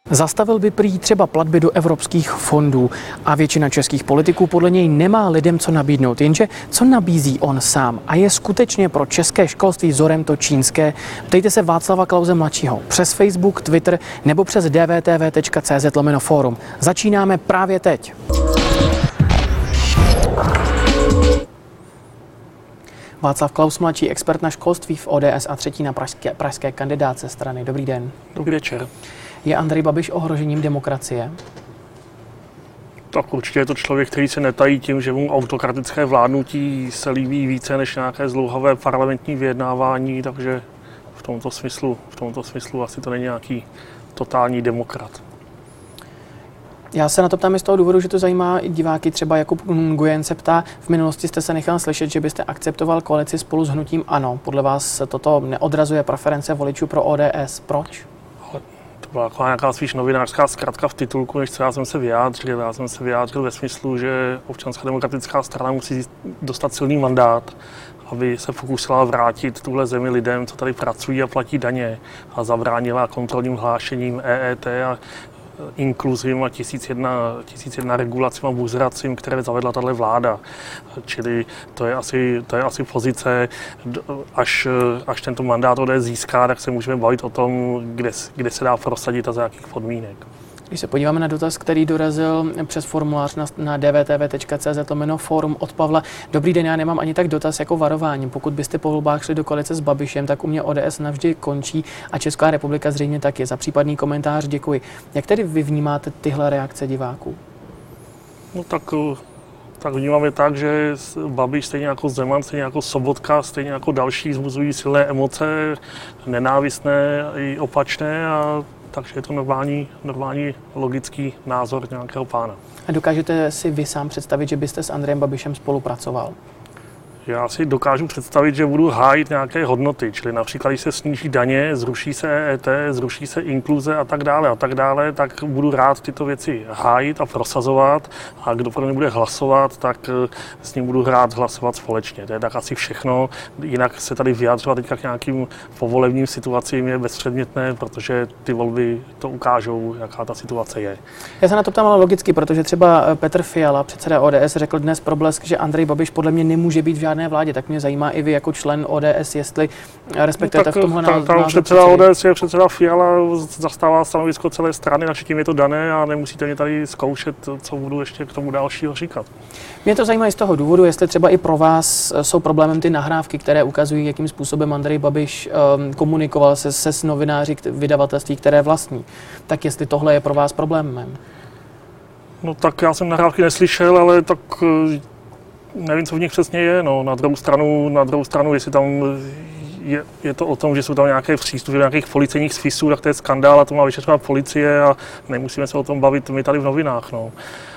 Zastavil by prý třeba platby do evropských fondů a většina českých politiků podle něj nemá lidem co nabídnout. Jenže co nabízí on sám? A je skutečně pro české školství vzorem to čínské? Ptejte se Václava Klause mladšího přes Facebook, Twitter nebo přes dvtv.cz/forum. Začínáme právě teď. Václav Klaus mladší, expert na školství v ODS a třetí na pražské kandidátce strany. Dobrý den. Dobrý večer. Je Andrej Babiš ohrožením demokracie? Tak určitě je to člověk, který se netají tím, že mu autokratické vládnutí se líbí více než nějaké zdlouhavé parlamentní vyjednávání, takže v tomto smyslu asi to není nějaký totální demokrat. Já se na to ptám i z toho důvodu, že to zajímá i diváky. Třeba Jakub Nguyen se ptá, v minulosti jste se nechal slyšet, že byste akceptoval koalici spolu s hnutím ANO. Podle vás toto neodrazuje preference voličů pro ODS. Proč? To byla taková nějaká spíš novinářská zkratka v titulku, než co já jsem se vyjádřil. Já jsem se vyjádřil ve smyslu, že Občanská demokratická strana musí dostat silný mandát, aby se pokusila vrátit tuhle zemi lidem, co tady pracují a platí daně, a zabránila kontrolním hlášením EET a inkluzím a 1001 regulacím a buzeracím, které zavedla tato vláda. Čili to je asi pozice, až tento mandát ODS získá, tak se můžeme bavit o tom, kde se dá prosadit a za jakých podmínek. Když se podíváme na dotaz, který dorazil přes formulář na dvtv.cz/forum od Pavla. Dobrý den, já nemám ani tak dotaz jako varování. Pokud byste po volbách šli do koalice s Babišem, tak u mě ODS navždy končí a Česká republika zřejmě taky. Za případný komentář děkuji. Jak tedy vy vnímáte tyhle reakce diváků? No tak vnímáme tak, že Babiš stejně jako Zeman, stejně jako Sobotka, stejně jako další vzbuzují silné emoce, nenávistné i opačné, a takže je to normální logický názor nějakého pána. A dokážete si vy sám představit, že byste s Andrejem Babišem spolupracoval? Já si dokážu představit, že budu hájit nějaké hodnoty, čili například, když se sníží daně, zruší se EET, zruší se inkluze a tak dále, tak budu rád tyto věci hájit a prosazovat, a kdo pro mě bude hlasovat, tak s ním budu rád hlasovat společně. To je tak asi všechno, jinak se tady vyjadřovat teďka k nějakým povolebním situacím je bezpředmětné, protože ty volby to ukážou, jaká ta situace je. Já se na to ptám ale logicky, protože třeba Petr Fiala, předseda ODS, řekl dnes pro Blesk, že Andrej Babiš podle mě nemůže být v žádné vládě, tak mě zajímá i vy jako člen ODS, jestli respektujete v tomhle názoru. Tam předseda ODS je předseda Fiala, zastává stanovisko celé strany, na tím je to dané a nemusíte mě tady zkoušet, co budu ještě k tomu dalšího říkat. Mě to zajímá i z toho důvodu, jestli třeba i pro vás jsou problémem ty nahrávky, které ukazují, jakým způsobem Andrej Babiš komunikoval se s novináři vydavatelství, které vlastní. Tak jestli tohle je pro vás problémem? No tak já jsem nahrávky neslyšel, ale tak nevím, co v nich přesně je. No, na druhou stranu, jestli tam je to o tom, že jsou tam nějaké přístupy nějakých policejních spisů, tak to je skandál a to má vyšetřovat policie a nemusíme se o tom bavit my tady v novinách. No.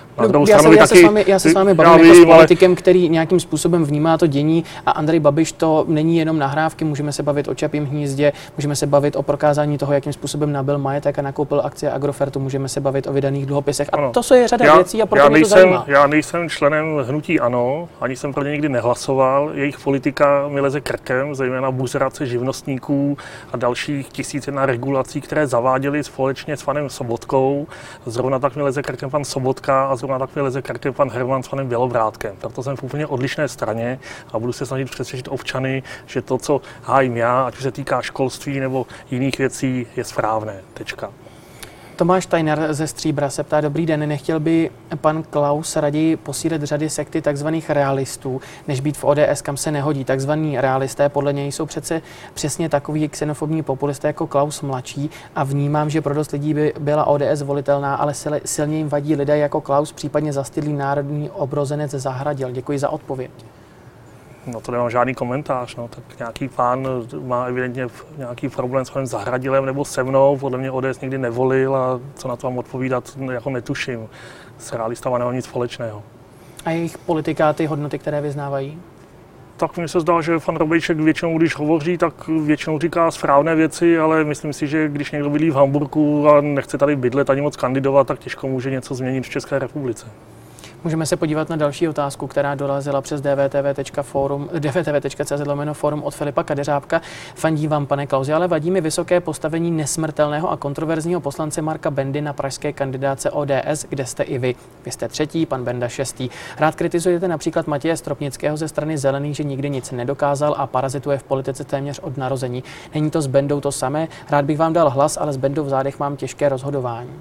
Já se s vámi bavím jako s politikem, který nějakým způsobem vnímá to dění, a Andrej Babiš to není jenom nahrávky, můžeme se bavit o Čapím hnízdě, můžeme se bavit o prokázání toho, jakým způsobem nabyl majetek a nakoupil akcie Agrofertu, můžeme se bavit o vydaných dluhopisech. A to je řada věcí a proto mě to zajímá. Já nejsem členem hnutí ANO, ani jsem pro ně nikdy nehlasoval. Jejich politika mi leze krkem, zejména buzerace živnostníků a dalších 1001 regulací, které zaváděli společně s panem Sobotkou. Zrovna tak mi leze krkem pan Sobotka a zrovna tak mi leze krkem pan Herman s panem Bělobrádkem. Proto jsem v úplně odlišné straně a budu se snažit přesvědčit občany, že to, co hájím já, ať už se týká školství nebo jiných věcí, je správné. Tečka. Tomáš Tajner ze Stříbra se ptá, dobrý den, nechtěl by pan Klaus raději posílit řady sekty takzvaných realistů, než být v ODS, kam se nehodí. Takzvaní realisté podle něj jsou přece přesně takový xenofobní populisté jako Klaus mladší, a vnímám, že pro dost lidí by byla ODS volitelná, ale silně jim vadí lidé jako Klaus, případně zastydlý národní obrozenec Zahradil. Děkuji za odpověď. No to nemám žádný komentář, no, tak nějaký pán má evidentně nějaký problém s panem Zahradilem nebo se mnou, podle mě ODS nikdy nevolil a co na to mám odpovídat, jako netuším. S realistama nemám nic společného. A jejich politika, ty hodnoty, které vyznávají? Tak mně se zdá, že pan Robejček většinou, když hovoří, tak většinou říká správné věci, ale myslím si, že když někdo bydlí v Hamburku a nechce tady bydlet ani moc kandidovat, tak těžko může něco změnit v České republice. Můžeme se podívat na další otázku, která dorazila přes dvtv.cz/forum od Filipa Kadeřábka. Fandí vám, pane Klausi, ale vadí mi vysoké postavení nesmrtelného a kontroverzního poslance Marka Bendy na pražské kandidáce ODS, kde jste i vy. Vy jste 3., pan Benda 6. Rád kritizujete například Matěje Stropnického ze strany Zelených, že nikdy nic nedokázal a parazituje v politice téměř od narození. Není to s Bendou to samé? Rád bych vám dal hlas, ale s Bendou v zádech mám těžké rozhodování.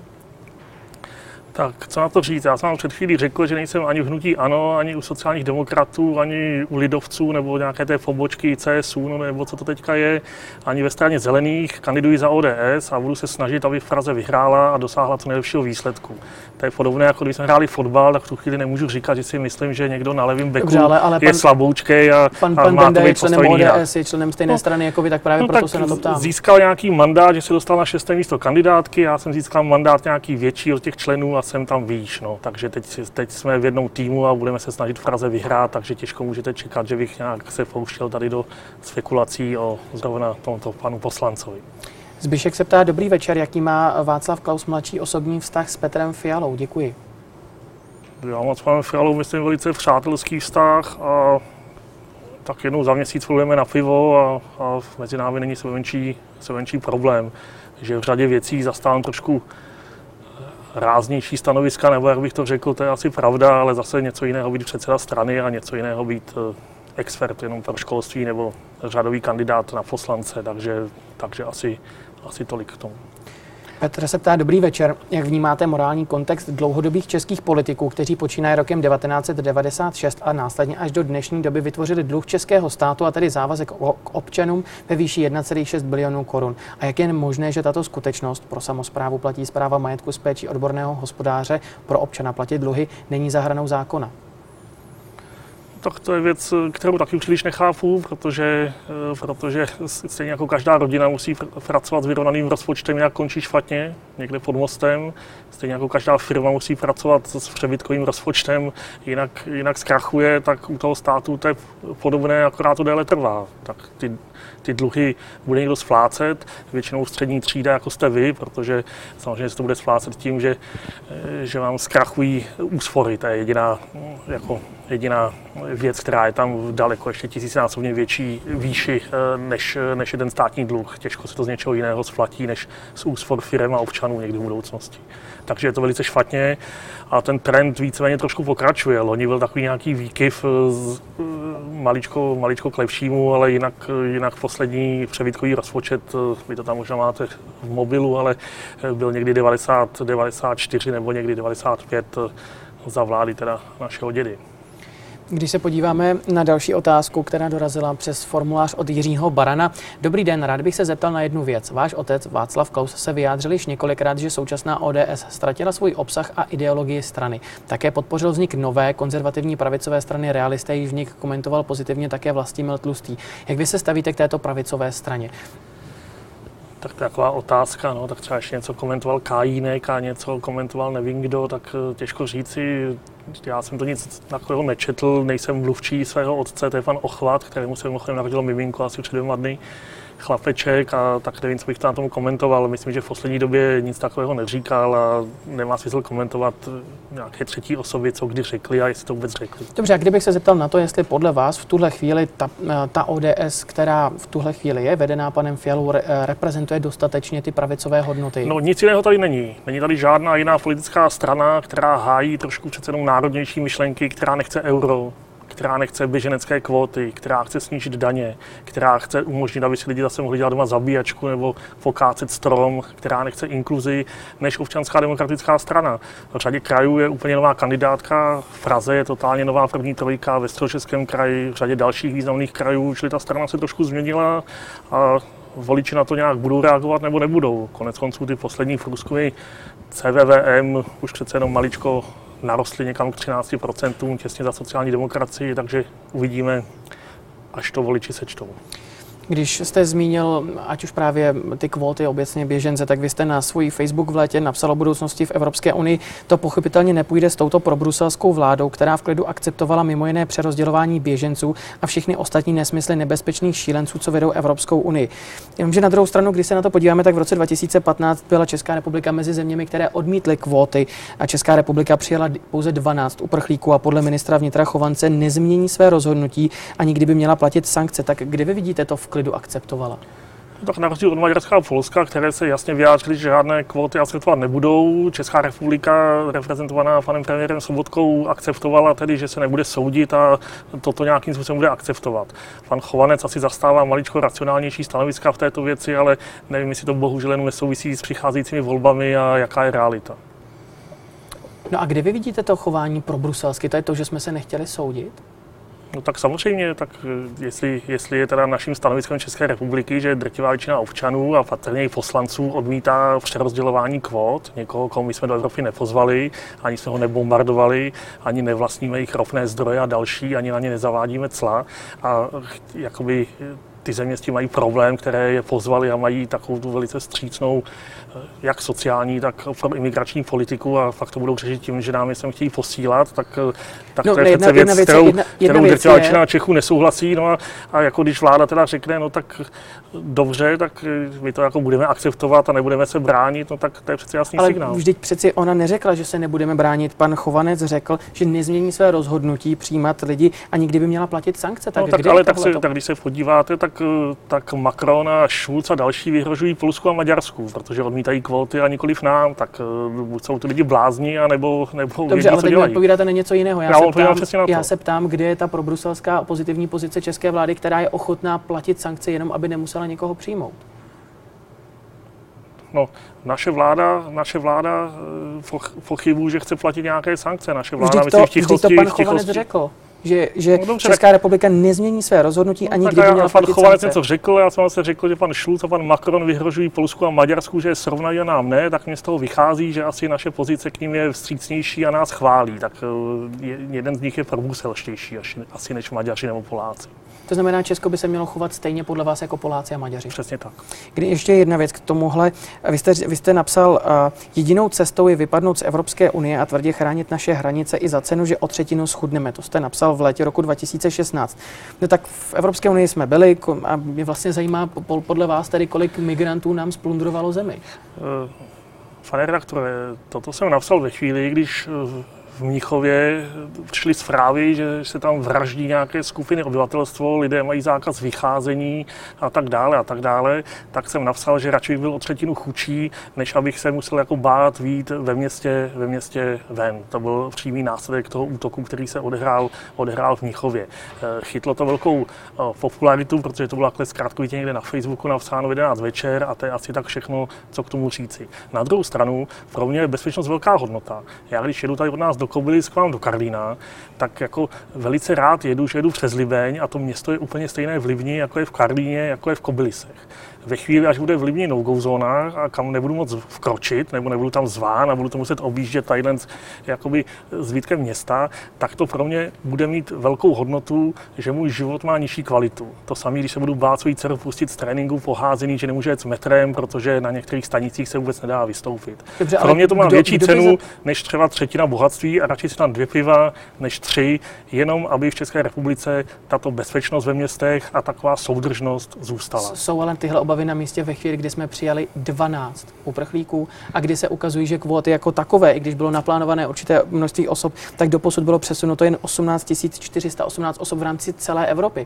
Tak, co na to říct? Já jsem vám před chvílí řekl, že nejsem ani v hnutí ANO, ani u sociálních demokratů, ani u lidovců, nebo nějaké té pobočky CSU, nebo co to teďka je, ani ve straně Zelených. Kandiduji za ODS a budu se snažit, aby v Praze vyhrála a dosáhla co nejlepšího výsledku. To je podobné, jako když jsme hráli fotbal, tak v tu chvíli nemůžu říkat, že si myslím, že někdo na levém beku je slaboučkej a pan Benda je členem ODS, je členem stejné strany jako vy, tak právě proto se na to ptám. Získal nějaký mandát, že se dostal na 6. místo kandidátky, já jsem získal mandát nějaký větší od těch členů a jsem tam výš. No. Takže teď jsme v jednom týmu a budeme se snažit v Praze vyhrát, takže těžko můžete čekat, že bych nějak se pouštěl tady do spekulací o zrovna tomto panu poslancovi. Zbyšek se ptá, dobrý večer, jaký má Václav Klaus mladší osobní vztah s Petrem Fialou? Děkuji. Já mám s panem Fialou, myslím, velice přátelský vztah a tak jednou za měsíc budeme na pivo a mezi námi není sebemenší problém. Že v řadě věcí zastávám trošku ráznější stanoviska, nebo jak bych to řekl, to je asi pravda, ale zase něco jiného být předseda strany a něco jiného být expert jenom pro školství nebo řadový kandidát na poslance, takže asi tolik k tomu. Petr se ptá, dobrý večer. Jak vnímáte morální kontext dlouhodobých českých politiků, kteří počínají rokem 1996 a následně až do dnešní doby vytvořili dluh českého státu a tedy závazek k občanům ve výši 1,6 bilionů korun? A jak je možné, že tato skutečnost, pro samosprávu platí správa majetku s péčí odborného hospodáře, pro občana platit dluhy, není za hranou zákona? Tak to je věc, kterou taky příliš nechápu, protože stejně jako každá rodina musí pracovat s vyrovnaným rozpočtem, jinak končí špatně, někde pod mostem. Stejně jako každá firma musí pracovat s přebytkovým rozpočtem, jinak zkrachuje, tak u toho státu to je podobné, akorát to déle trvá. Tak ty dluhy bude někdo splácet, většinou střední třída, jako jste vy, protože samozřejmě se to bude splácet tím, že vám zkrachují úspory. To je jediná věc, která je tam daleko ještě tisícinásobně větší výši než je ten státní dluh. Těžko se to z něčeho jiného splatí, než z úspor firem a občanů někdy v budoucnosti. Takže je to velice špatně a ten trend víceméně trošku pokračuje. Loni byl takový nějaký výkyv maličko k lepšímu, ale jinak poslední přebytkový rozpočet, vy to tam možná máte v mobilu, ale byl někdy 94 nebo někdy 95 za vlády teda našeho dědy. Když se podíváme na další otázku, která dorazila přes formulář od Jiřího Barana. Dobrý den, rád bych se zeptal na jednu věc. Váš otec Václav Klaus se vyjádřil již několikrát, že současná ODS ztratila svůj obsah a ideologii strany. Také podpořil vznik nové konzervativní pravicové strany Realisté, již vznik komentoval pozitivně také Vlastimil Tlustý. Jak vy se stavíte k této pravicové straně? Tak to je taková otázka, no, tak třeba ještě něco komentoval Kajínek a něco komentoval nevím kdo, tak těžko říci. Já jsem to nic takového nečetl, nejsem mluvčí svého otce, to je pan Ochvat, kterému se mimochodem narodilo miminko asi před 2 dny, chlapeček, a tak nevím, co bych to na tomu komentoval. Myslím, že v poslední době nic takového neříkal a nemá smysl komentovat nějaké třetí osoby, co kdy řekli a jestli to vůbec řekli. Dobře, a kdybych se zeptal na to, jestli podle vás v tuhle chvíli ta ODS, která v tuhle chvíli je vedená panem Fialou, reprezentuje dostatečně ty pravicové hodnoty? No nic jiného tady není. Není tady žádná jiná politická strana, která hájí trošku přece jenom národnější myšlenky, která nechce euro, která nechce běženecké kvóty, která chce snížit daně, která chce umožnit, aby si lidi zase mohli dělat doma zabíjačku nebo pokácet strom, která nechce inkluzi, než Občanská demokratická strana. V řadě krajů je úplně nová kandidátka, v Praze je totálně nová první trojka, ve Středočeském kraji, v řadě dalších významných krajů, čili ta strana se trošku změnila a voliči na to nějak budou reagovat nebo nebudou. Koneckonců ty poslední průzkumy CVVM už přece jenom maličko narostly někam k 13%, těsně za sociální demokracii, takže uvidíme, až to voliči sečtou. Když jste zmínil, ať už právě ty kvóty obecně běžence, tak vy jste na svůj Facebook v létě napsal o budoucnosti v Evropské unii. To pochopitelně nepůjde s touto probruselskou vládou, která v klidu akceptovala mimo jiné přerozdělování běženců a všechny ostatní nesmysly nebezpečných šílenců, co vedou Evropskou unii. Jenomže na druhou stranu, když se na to podíváme, tak v roce 2015 byla Česká republika mezi zeměmi, které odmítly kvóty, a Česká republika přijala pouze 12 uprchlíků a podle ministra vnitra Chovance nezmění své rozhodnutí, ani kdyby měla platit sankce. Tak kde vy vidíte to v klidu akceptovala? Tak na rozdíl od Maďarska a Polska, které se jasně vyjádřily, že žádné kvóty akceptovat nebudou, Česká republika, reprezentovaná panem premiérem Sobotkou, akceptovala tedy, že se nebude soudit a toto nějakým způsobem bude akceptovat. Pan Chovanec asi zastává maličko racionálnější stanoviska v této věci, ale nevím, jestli to bohužel jen nesouvisí s přicházejícími volbami a jaká je realita. No a kde vy vidíte to chování probruselsky? To je to, že jsme se nechtěli soudit? No tak samozřejmě, tak jestli je teda naším stanoviskem České republiky, že drtivá většina občanů a patrně i poslanců odmítá přerozdělování kvót, někoho, koho my jsme do Evropy nepozvali, ani jsme ho nebombardovali, ani nevlastníme jejich ropné zdroje a další, ani na ně nezavádíme cla a jakoby ty země s tím mají problém, které je pozvali a mají takovou tu velice vstřícnou jak sociální, tak pro imigrační politiku a fakt to budou řešit tím, že nám je sem chtějí posílat, tak no, to je přece věc, kterou drtivá většina Čechů nesouhlasí. No a jako když vláda teda řekne, no tak dobře, tak my to jako budeme akceptovat a nebudeme se bránit, no tak to je přece jasný signál. Ale vždyť přeci ona neřekla, že se nebudeme bránit. Pan Chovanec řekl, že nezmění své rozhodnutí přijímat lidi a nikdy by měla platit sankce. Tak, no, tak když se podíváte, tak Macron a Schulz a další vyhrožují Polsku a Maďarsku, protože odmítají kvóty a nikoliv nám, tak buď jsou ty lidi blázni, nebo dobře, ale teď mi odpovídáte na něco jiného. Já se ptám, kde je ta probruselská pozitivní pozice české vlády, která je ochotná platit sankce jenom, aby nemusela někoho přijmout. No, naše vláda pochybuje, že chce platit nějaké sankce. Naše vláda, myslím, v tichosti. Vždyť to pan Chovanec řekl. Že no dobře, Česká republika nezmění své rozhodnutí ani kdyby měla platit sankce. Pan Chovanec něco řekl, já jsem se řekl, že pan Schulz a pan Macron vyhrožují Polsku a Maďarsku, že je srovnají a nám ne, tak mě z toho vychází, že asi naše pozice k ním je vstřícnější a nás chválí. Tak jeden z nich je probruselštější asi než Maďaři nebo Poláci. To znamená, Česko by se mělo chovat stejně podle vás jako Poláci a Maďaři. Přesně tak. Ještě jedna věc k tomuhle. Vy jste napsal, jedinou cestou je vypadnout z Evropské unie a tvrdě chránit naše hranice i za cenu, že o třetinu schudneme. To jste napsal v létě roku 2016. No tak v Evropské unii jsme byli a mě vlastně zajímá podle vás tedy, kolik migrantů nám splundrovalo zemi. Pane redaktore, toto jsem napsal ve chvíli, když v Mnichově přišly zprávy, že se tam vraždí nějaké skupiny obyvatelstvo, lidé mají zákaz vycházení a tak dále, tak jsem napsal, že radši bych byl o třetinu chudší, než abych se musel jako bát vyjít ve městě ven. To byl přímý následek toho útoku, který se odehrál v Mnichově. Chytlo to velkou popularitu, protože to bylo takhle zkrátkovitě někde na Facebooku napsáno v 11 večer a to je asi tak všechno, co k tomu říci. Na druhou stranu, pro mě je bezpečnost velká hodnota. Já když jedu tady od nás do Kobylisk, k vám do Karlína, tak jako velice rád jedu přes Libeň a to město je úplně stejné v Livni, jako je v Karlíně, jako je v Kobylisech. Ve chvíli, až bude v Livni no-go zóna a kam nebudu moc vkročit, nebo nebudu tam zván a budu to muset objíždět tadyhle jakoby zbytkem města, tak to pro mě bude mít velkou hodnotu, že můj život má nižší kvalitu. To samé, když se budu bát svou dceru pustit z tréninku poházený, že nemůže jet s metrem, protože na některých stanicích se vůbec nedá vystoupit. Dobře, pro mě to má větší cenu než třeba třetina bohatství a radši si tam 2 piva než 3, jenom aby v České republice tato bezpečnost ve městech a taková soudržnost zůstala. Jsou ale tyhle obavy na místě ve chvíli, kdy jsme přijali 12 uprchlíků a kdy se ukazují, že kvóty jako takové, i když bylo naplánované určité množství osob, tak doposud bylo přesunuto jen 18 418 osob v rámci celé Evropy.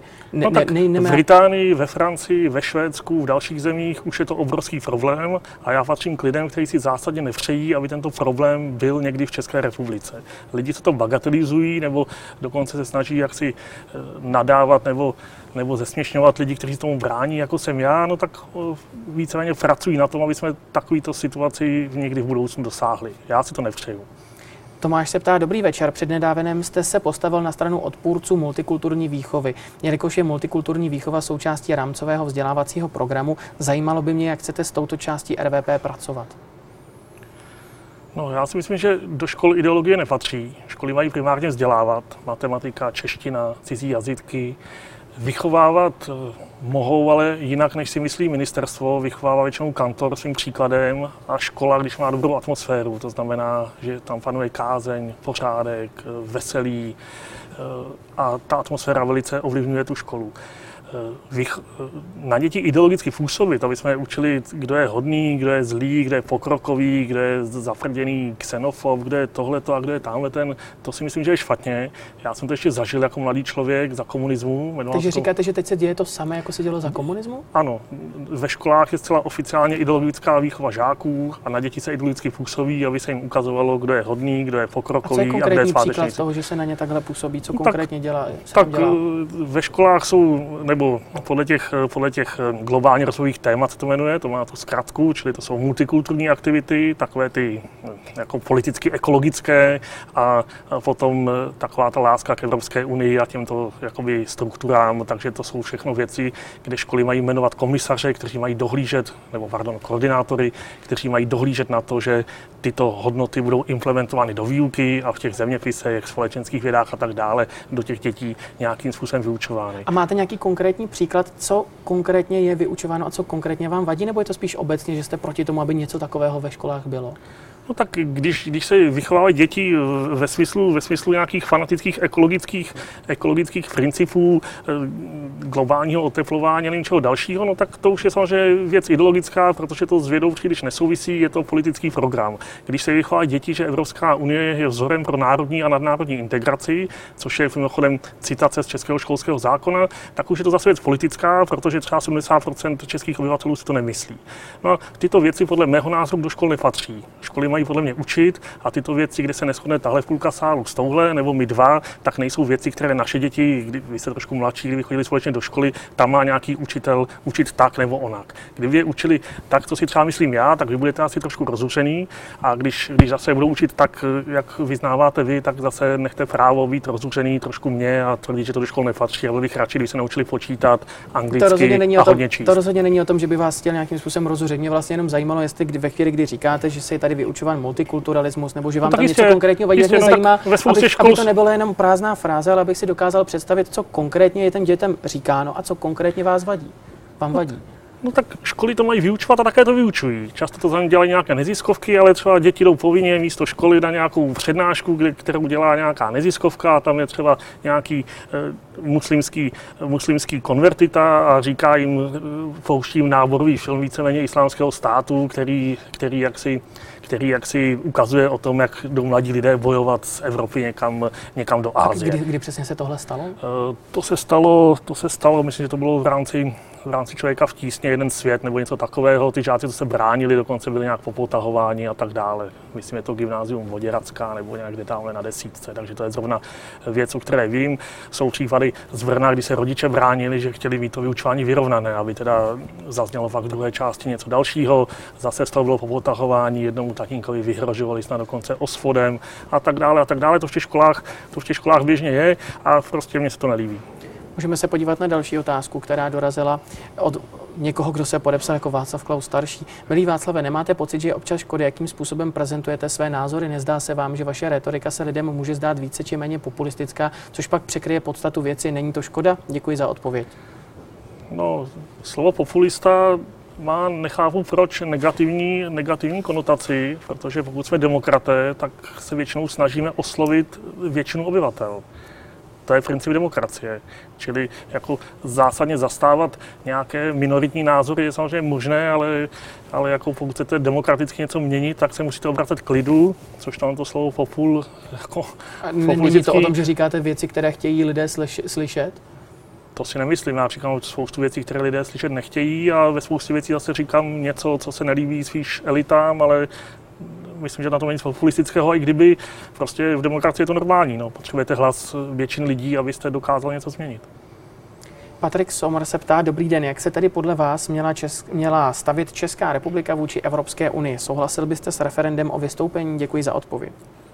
V Británii, ve Francii, ve Švédsku, v dalších zemích už je to obrovský problém a já patřím k lidem, kteří si zásadně nepřejí, aby tento problém byl někdy v České republice. Lidi, co to bagatelizují, nebo dokonce se snaží jaksi nadávat nebo zesměšňovat lidi, kteří tomu brání, jako jsem já, no tak víceméně pracují na tom, aby jsme takovýto situaci někdy v budoucnu dosáhli. Já si to nepřeju. Tomáš se ptá, dobrý večer, přednedávnem jste se postavil na stranu odpůrců multikulturní výchovy. Jelikož je multikulturní výchova součástí rámcového vzdělávacího programu, zajímalo by mě, jak chcete s touto částí RVP pracovat. No, já si myslím, že do škol ideologie nepatří. Školy mají primárně vzdělávat. Matematika, čeština, cizí jazyky, Vychovávat mohou, ale jinak, než si myslí ministerstvo, vychovává většinou kantor svým příkladem a škola, když má dobrou atmosféru. To znamená, že tam panuje kázeň, pořádek, veselí a ta atmosféra velice ovlivňuje tu školu. Na děti ideologicky působit, aby jsme je učili, kdo je hodný, kdo je zlý, kdo je pokrokový, kdo je zafrděný xenofob, kdo je tohleto a kdo je tamhleten, to si myslím, že je špatně. Já jsem to ještě zažil jako mladý člověk za komunismu. Takže říkáte, že teď se děje to samé, jako se dělo za komunismu? Ano. Ve školách je zcela oficiálně ideologická výchova žáků a na děti se ideologicky působí, aby se jim ukazovalo, kdo je hodný, kdo je pokrokový a kdo je svátečný. Příklad toho, že se na ně takhle působí? Co konkrétně dělá? Ve školách jsou, nebo podle těch globálně rozvojových témat to jmenuje, to má tu zkratku, čili to jsou multikulturní aktivity, takové ty jako politicky ekologické a potom taková ta láska k Evropské unii a těmto jakoby strukturám, takže to jsou všechno věci, kde školy mají jmenovat komisaře, kteří mají dohlížet, koordinátory, kteří mají dohlížet na to, že tyto hodnoty budou implementovány do výuky a v těch zeměpisech, společenských vědách a tak dále do těch dětí nějakým způsobem vyučovány. A máte nějaký konkrétní příklad, co konkrétně je vyučováno a co konkrétně vám vadí, nebo je to spíš obecně, že jste proti tomu, aby něco takového ve školách bylo? No tak když se vychovávají děti ve smyslu nějakých fanatických ekologických principů, globálního oteplování a něčeho dalšího, no tak to už je samozřejmě věc ideologická, protože to s vědou příliš nesouvisí, je to politický program. Když se vychovávají děti, že Evropská unie je vzorem pro národní a nadnárodní integraci, což je mimochodem citace z českého školského zákona, tak už je to zase věc politická, protože třeba 70% českých obyvatelů si to nemyslí. No a tyto věci podle mého názoru do škol nepatří. Školy mají podle mě učit a tyto věci, kde se neshodne tahle půlka sálu s touhle, nebo my dva, tak nejsou věci, které naše děti, vy jste trošku mladší, kdyby chodili společně do školy, tam má nějaký učitel učit tak nebo onak. Kdyby je učili tak, co si třeba myslím já, tak vy budete asi trošku rozuřený a když zase budou učit tak, jak vyznáváte vy, tak zase nechte právo být rozuřený trošku mě a tvrdit, že to do škol nepatří, ale bych radši, když se naučili počítat anglicky a hodně číst. To rozhodně není o tom, že by vás chtěl nějakým způsobem rozuřit. Mě vlastně jenom zajímalo, jestli ve chvíli, kdy říkáte, že se je tady vyučován multikulturalismus, nebo že vám tam něco konkrétního vadí, mě zajímá, aby to nebylo jenom prázdná fráze, ale abych si dokázal představit, co konkrétně je těm dětem říkáno a co konkrétně vám vadí. No tak školy to mají vyučovat a také to vyučují. Často to za ně dělají nějaké neziskovky, ale třeba děti jdou povinně místo školy na nějakou přednášku, kterou dělá nějaká neziskovka a tam je třeba nějaký muslimský konvertita a říká jim, pouští jim náborový film víceméně islámského státu, který jaksi ukazuje o tom, jak jdou mladí lidé bojovat z Evropy někam do Asie. Kdy přesně se tohle stalo? To se stalo, myslím, že to bylo v rámci Člověka v tísni, jeden svět nebo něco takového. Ty žáci, co se bránili, dokonce byli nějak popotahováni a tak dále. Myslím, je to gymnázium Voděracká nebo někde tamhle na desítce, takže to je zrovna věc, o které vím. Jsou případy z Brna, kdy se rodiče bránili, že chtěli mít to vyučování vyrovnané, aby teda zaznělo pak v druhé části něco dalšího. Zase z toho bylo popotahování, jednomu tatínkovi vyhrožovali snad dokonce osvodem a tak dále a tak dále. To v těch školách běžně je a prostě mně se to nelíbí. Můžeme se podívat na další otázku, která dorazila od někoho, kdo se podepsal jako Václav Klaus starší. Milý Václave, nemáte pocit, že je občas škoda, jakým způsobem prezentujete své názory? Nezdá se vám, že vaše rétorika se lidem může zdát více či méně populistická, což pak překryje podstatu věci? Není to škoda? Děkuji za odpověď. No, slovo populista má, nechápu proč, negativní konotaci, protože pokud jsme demokraté, tak se většinou snažíme oslovit většinu obyvatel. To je princip demokracie. Čili jako zásadně zastávat nějaké minoritní názory je samozřejmě možné, ale jako pokud chcete demokraticky něco měnit, tak se musíte obracet k lidu, což tam to slovo popul jako Není to o tom, že říkáte věci, které chtějí lidé slyšet? To si nemyslím. Já říkám spoustu věcí, které lidé slyšet nechtějí a ve spoustě věcí zase říkám něco, co se nelíbí spíš elitám, ale myslím, že na tom není nic populistického, i kdyby prostě v demokracii je to normální. No. Potřebujete hlas většiny lidí, abyste dokázali něco změnit. Patrik Sommer se ptá, dobrý den, jak se tedy podle vás měla stavět Česká republika vůči Evropské unii? Souhlasil byste s referendem o vystoupení? Děkuji za odpověď.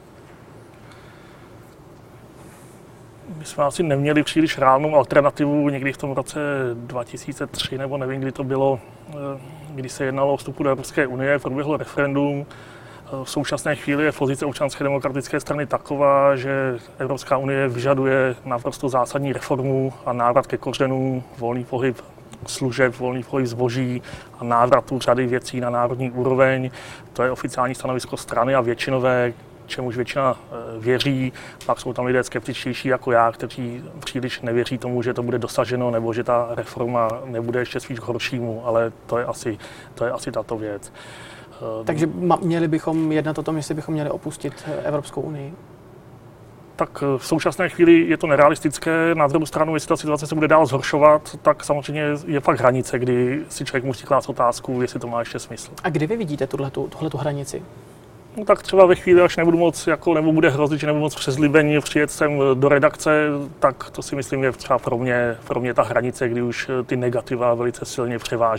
My jsme asi neměli příliš reálnou alternativu někdy v tom roce 2003, nebo nevím, kdy to bylo, kdy se jednalo o vstupu do Evropské unie, proběhlo referendum V současné chvíli je pozice Občanské demokratické strany taková, že Evropská unie vyžaduje naprosto zásadní reformu a návrat ke kořenům, volný pohyb služeb, volný pohyb zboží a návratu řady věcí na národní úroveň. To je oficiální stanovisko strany a většinové, čemuž většina věří. Pak jsou tam lidé skeptičtější jako já, kteří příliš nevěří tomu, že to bude dosaženo nebo že ta reforma nebude ještě spíš k horšímu, ale to je asi tato věc. Takže měli bychom jednat o tom, jestli bychom měli opustit Evropskou unii? Tak v současné chvíli je to nerealistické. Na druhou stranu, jestli ta situace se bude dál zhoršovat, tak samozřejmě je fakt hranice, kdy si člověk musí klást otázku, jestli to má ještě smysl. A kdy vy vidíte tuhletu hranici? No, tak třeba ve chvíli, až nebudu moc, nebo bude hrozit, že nebudu moc přes Libeň přijet sem do redakce, tak to si myslím je třeba pro mě ta hranice, kdy už ty negativa velice silně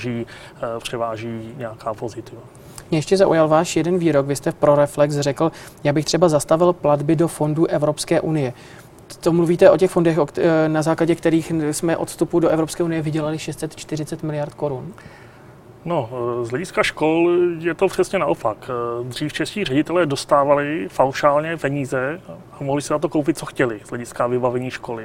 převáží nějaká pozitiva. Mě ještě zaujal váš jeden výrok. Vy jste v ProReflex řekl, já bych třeba zastavil platby do fondů Evropské unie. To mluvíte o těch fondech, na základě kterých jsme od vstupu do Evropské unie vydělali 640 miliard korun? No, z hlediska škol je to přesně naopak. Dřív čeští ředitelé dostávali paušálně peníze a mohli si na to koupit, co chtěli z hlediska vybavení školy.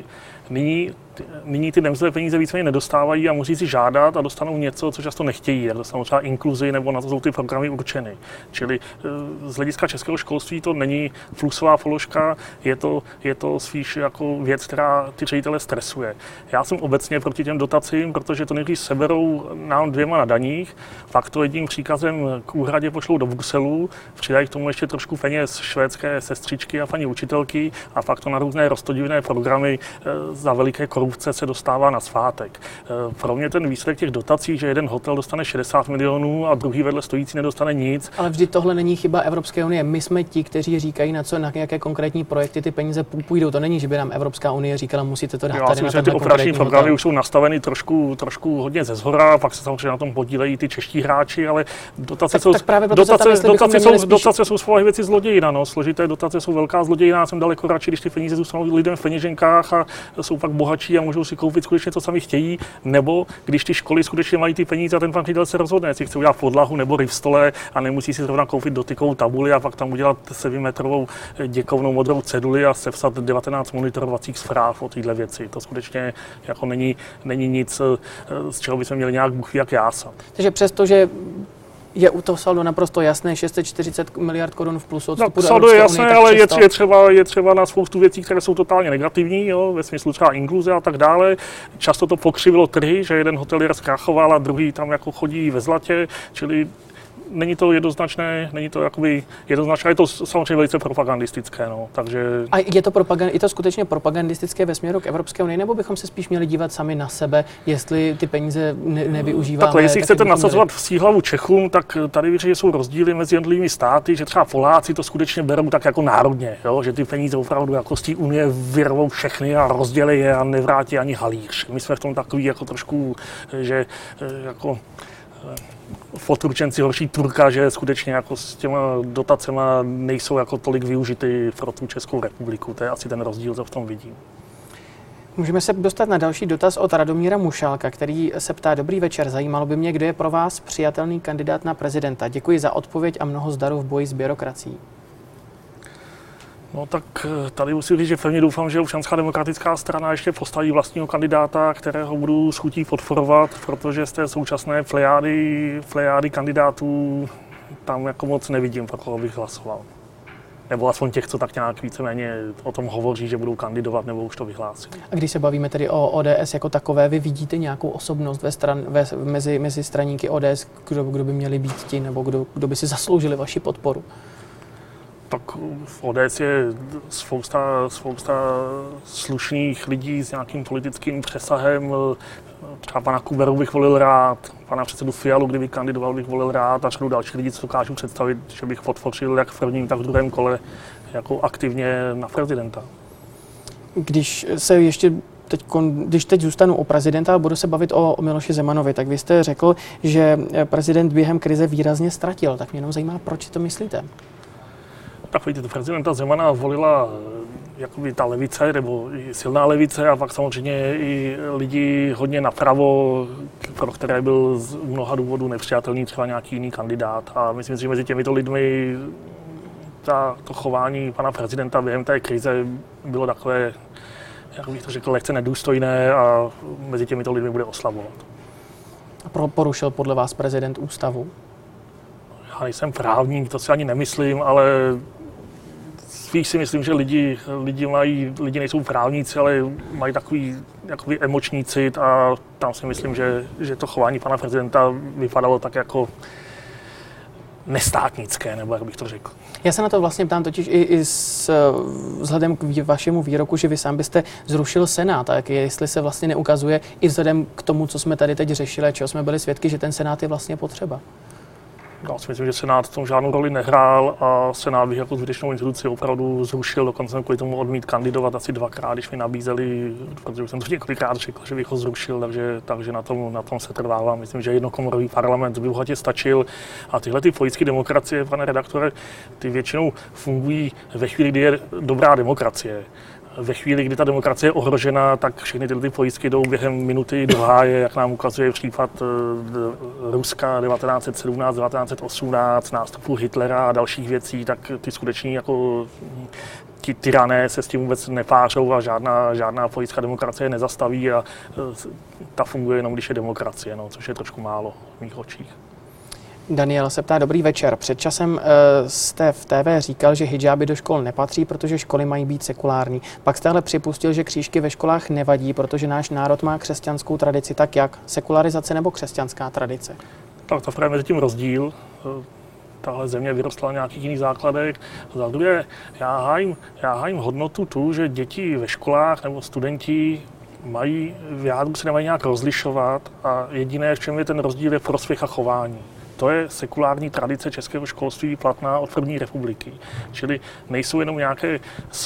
Nyní ty nemzové peníze víceméně nedostávají a musí si žádat a dostanou něco, co často nechtějí. Dostanou třeba inkluzi nebo na to jsou ty programy určeny. Čili z hlediska českého školství to není plusová položka, je to spíš jako věc, která ty ředitele stresuje. Já jsem obecně proti těm dotacím, protože to nejdřív seberou nám dvěma na daních, pak to jedním příkazem k úhradě pošlou do Bruselu, přidají k tomu ještě trošku peněz švédské sestřičky a paní učitelky a pak to na různé roztodivné programy za veliké korupce se dostává na svátek. Pro mě ten výsledek těch dotací, že jeden hotel dostane 60 milionů a druhý vedle stojící nedostane nic. Ale vždy tohle není chyba Evropské unie. My jsme ti, kteří říkají, na jaké konkrétní projekty ty peníze půjdou. To není, že by nám Evropská unie říkala, musíte to dát tady na ty operační programy už jsou nastaveny trošku hodně ze zhora, pak se samozřejmě na tom podílejí ty čeští hráči, ale dotace jsou z povahy věci zlodějina. No. Složité dotace jsou velká zlodějina. Já jsem daleko radši, když ty peníze zůstanou lidem v peněženkách a jsou pak bohatší a můžou si koupit skutečně, co sami chtějí, nebo když ty školy skutečně mají ty peníze a ten pan ředitel se rozhodne, jestli chce udělat podlahu nebo rivstole a nemusí si zrovna koupit dotykovou tabuli a pak tam udělat 7metrovou děkovnou modrou ceduli a sepsat 19 monitorovacích zpráv o téhle věci. To skutečně jako není nic, z čeho bychom měli nějak bůh ví jak jásat. Takže přesto, že je u toho saldo naprosto jasné, 640 miliard korun v plusu od vstupu do saldo je Evropské jasné, unie, ale je třeba na spoustu věcí, které jsou totálně negativní, jo, ve smyslu třeba inkluze a tak dále. Často to pokřivilo trhy, že jeden hotelier zkrachoval a druhý tam jako chodí ve zlatě, čili není to jednoznačné, je to samozřejmě velice propagandistické, no, takže... A je to skutečně propagandistické ve směru k Evropské unii, nebo bychom se spíš měli dívat sami na sebe, jestli ty peníze nevyužíváme? Takhle, jestli chcete nasazovat v hlavu Čechům, tak tady víte, že jsou rozdíly mezi jednotlivými státy, že třeba Poláci to skutečně berou tak jako národně, jo? Že ty peníze opravdu jako z té unie vyrvou všechny a rozdělí je a nevrátí ani halíř. My jsme v tom takový jako trošku, že jako... Foturčenci horší Turka, že skutečně jako s těma dotacema nejsou jako tolik využity pro tu Českou republiku. To je asi ten rozdíl, co v tom vidím. Můžeme se dostat na další dotaz od Radomíra Mušálka, který se ptá: Dobrý večer, zajímalo by mě, kdo je pro vás přijatelný kandidát na prezidenta. Děkuji za odpověď a mnoho zdaru v boji s byrokracií. No tak tady musím říct, že pevně doufám, že Občanská demokratická strana ještě postaví vlastního kandidáta, kterého budu s chutí podporovat, protože z té současné plejády kandidátů tam jako moc nevidím, pro koho bych hlasoval. Nebo aspoň těch, co tak nějak víceméně o tom hovoří, že budou kandidovat nebo už to vyhlásí. A když se bavíme tedy o ODS jako takové, vy vidíte nějakou osobnost mezi straníky ODS, kdo by měli být ti, nebo kdo by si zasloužili vaši podporu? Tak v ODS je spousta slušných lidí s nějakým politickým přesahem. Třeba pana Kuberu bych volil rád, pana předsedu Fialu, kdyby kandidoval, bych volil rád a řadu dalších lidí, co dokážu představit, že bych podpořil jak v prvním, tak v druhém kole jako aktivně na prezidenta. Když teď zůstanu u prezidenta a budu se bavit o Miloši Zemanovi, tak vy jste řekl, že prezident během krize výrazně ztratil. Tak mě jenom zajímá, proč to myslíte? Tak vidíte, prezidenta Zemana volila jakoby ta levice, nebo i silná levice a pak samozřejmě i lidi hodně napravo, pro které byl z mnoha důvodů nepřijatelný třeba nějaký jiný kandidát. A myslím si, že mezi těmito lidmi to chování pana prezidenta během té krize bylo takové, jak bych to řekl, lehce nedůstojné a mezi těmito lidmi bude oslabovat. Porušil podle vás prezident ústavu? Já nejsem právník, to si ani nemyslím, ale spíš si myslím, že lidi nejsou právníci, ale mají takový jakoby emoční cit a tam si myslím, že to chování pana prezidenta vypadalo tak jako nestátnické, nebo jak bych to řekl. Já se na to vlastně ptám totiž i vzhledem k vašemu výroku, že vy sám byste zrušil Senát, tak jestli se vlastně neukazuje i vzhledem k tomu, co jsme tady teď řešili, čeho jsme byli svědky, že ten Senát je vlastně potřeba. Já si myslím, že Senát v tom žádnou roli nehrál a Senát bych jako zbytečnou instituci opravdu zrušil, dokonce jsem kvůli tomu odmít kandidovat asi 2krát, když mi nabízeli, protože jsem to několikrát řekl, že bych ho zrušil, takže na tom se trvávám. Myslím, že jednokomorový parlament by bohatě stačil a tyhle ty pojistky demokracie, pane redaktore, ty většinou fungují ve chvíli, kdy je dobrá demokracie. Ve chvíli, kdy ta demokracie je ohrožena, tak všechny tyhle pojistky jdou během minuty do háje, jak nám ukazuje případ Ruska 1917, 1918, nástupu Hitlera a dalších věcí, tak ty skuteční jako ti tyrané se s tím vůbec nepářou a žádná pojistka demokracie nezastaví a ta funguje jenom, když je demokracie, což je trošku málo v mých očích. Daniel se ptá, dobrý večer. Před časem jste v TV říkal, že hidžáby do škol nepatří, protože školy mají být sekulární. Pak jste ale připustil, že křížky ve školách nevadí, protože náš národ má křesťanskou tradici. Tak jak? Sekularizace nebo křesťanská tradice? Tak to je mezi tím rozdíl. Tahle země vyrostla na nějakých jiných základech. Za druhé, já hájím hodnotu tu, že děti ve školách nebo studenti v jádru se nemají nějak rozlišovat a jediné, v čem je ten rozdíl, je prospěch a chování. To je sekulární tradice českého školství platná od první republiky. Čili nejsou jenom nějaké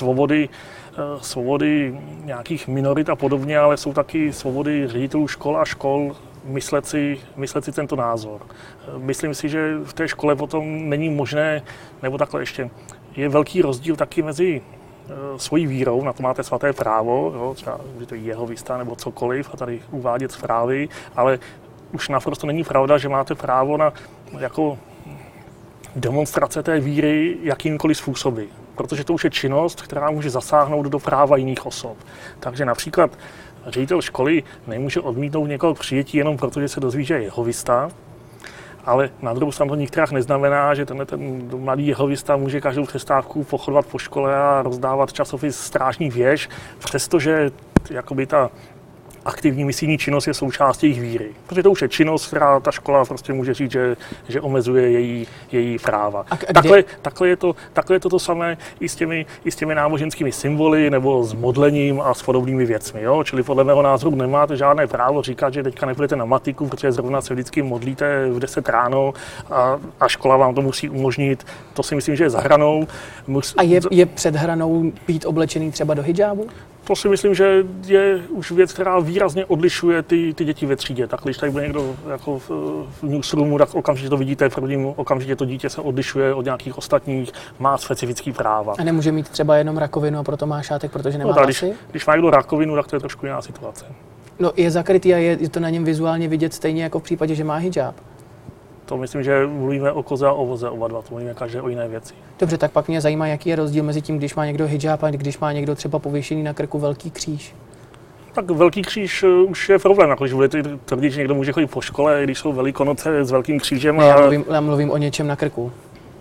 svobody nějakých minorit a podobně, ale jsou taky svobody ředitelů škol a škol myslet si tento názor. Myslím si, že v té škole potom není možné, nebo takhle ještě, je velký rozdíl taky mezi svojí vírou, na to máte svaté právo, třeba že to je jehovista nebo cokoliv a tady uvádět zprávy, ale už naprosto není pravda, že máte právo na jako demonstrace té víry jakýmkoliv způsoby, protože to už je činnost, která může zasáhnout do práva jiných osob. Takže například ředitel školy nemůže odmítnout někoho k přijetí jenom proto, že se dozví, že je jehovista, ale na druhou stranu to nikterak neznamená, že ten mladý jehovista může každou přestávku pochodovat po škole a rozdávat časopis Strážní věž, přestože jakoby ta aktivní misijní činnost je součástí jejich víry. Protože to už je činnost, která ta škola prostě může říct, že omezuje její práva. Takhle je to samé i s těmi náboženskými symboly nebo s modlením a s podobnými věcmi. Jo? Čili podle mého názoru nemáte žádné právo říkat, že teďka nepůjdete na matiku, protože zrovna se vždycky modlíte v 10 ráno a škola vám to musí umožnit. To si myslím, že je za hranou. A je před hranou být oblečený třeba do hidžábu? To si myslím, že je už věc, která výrazně odlišuje ty děti ve třídě. Tak když tady bude někdo jako v newsroomu, tak okamžitě to vidíte, okamžitě to dítě se odlišuje od nějakých ostatních, má specifický práva. A nemůže mít třeba jenom rakovinu a proto má šátek, protože nemá vlasy? Když má někdo rakovinu, tak to je trošku jiná situace. No, je zakrytý a je to na něm vizuálně vidět stejně jako v případě, že má hidžáb. To myslím, že mluvíme o koze a o voze oba dva, to mluvíme každé o jiné věci. Dobře, tak pak mě zajímá, jaký je rozdíl mezi tím, když má někdo hidžáb a když má někdo třeba pověšený na krku velký kříž. Tak velký kříž už je problém, jako když budete tvrdit, že někdo může chodit po škole, když jsou Velikonoce s velkým křížem. Ne, já mluvím o něčem na krku.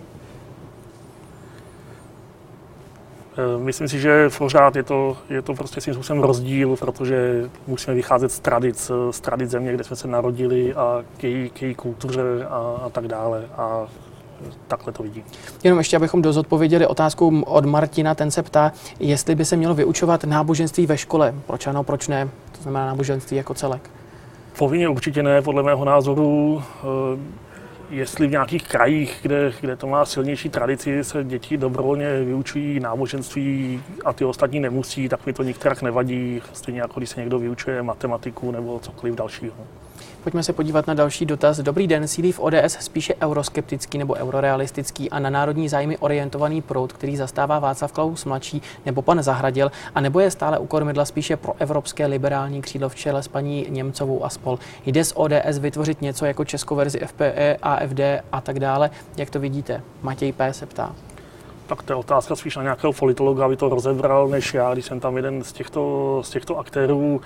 Myslím si, že pořád je to prostě svým způsobem rozdíl, protože musíme vycházet z tradic země, kde jsme se narodili a k její kultuře a tak dále. A takhle to vidím. Jenom ještě, abychom dozodpověděli otázku od Martina, ten se ptá, jestli by se mělo vyučovat náboženství ve škole. Proč ano, proč ne? To znamená náboženství jako celek. Povinně určitě ne, podle mého názoru. Jestli v nějakých krajích, kde to má silnější tradici, se děti dobrovolně vyučují náboženství a ty ostatní nemusí, tak mi to nikterak nevadí, stejně jako když se někdo vyučuje matematiku nebo cokoliv dalšího. Pojďme se podívat na další dotaz. Dobrý den, sílí v ODS spíše euroskeptický nebo eurorealistický a na národní zájmy orientovaný proud, který zastává Václav Klaus mladší nebo pan Zahradil, a nebo je stále u kormidla spíše pro evropské liberální křídlo v čele s paní Němcovou a spol. Jde z ODS vytvořit něco jako českou verzi FPE, AFD a tak dále. Jak to vidíte? Matěj P. se ptá. Tak to je otázka spíš na nějakého politologa, aby to rozebral, než já, když jsem tam jeden z těchto aktérů.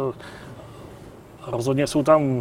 Rozhodně jsou tam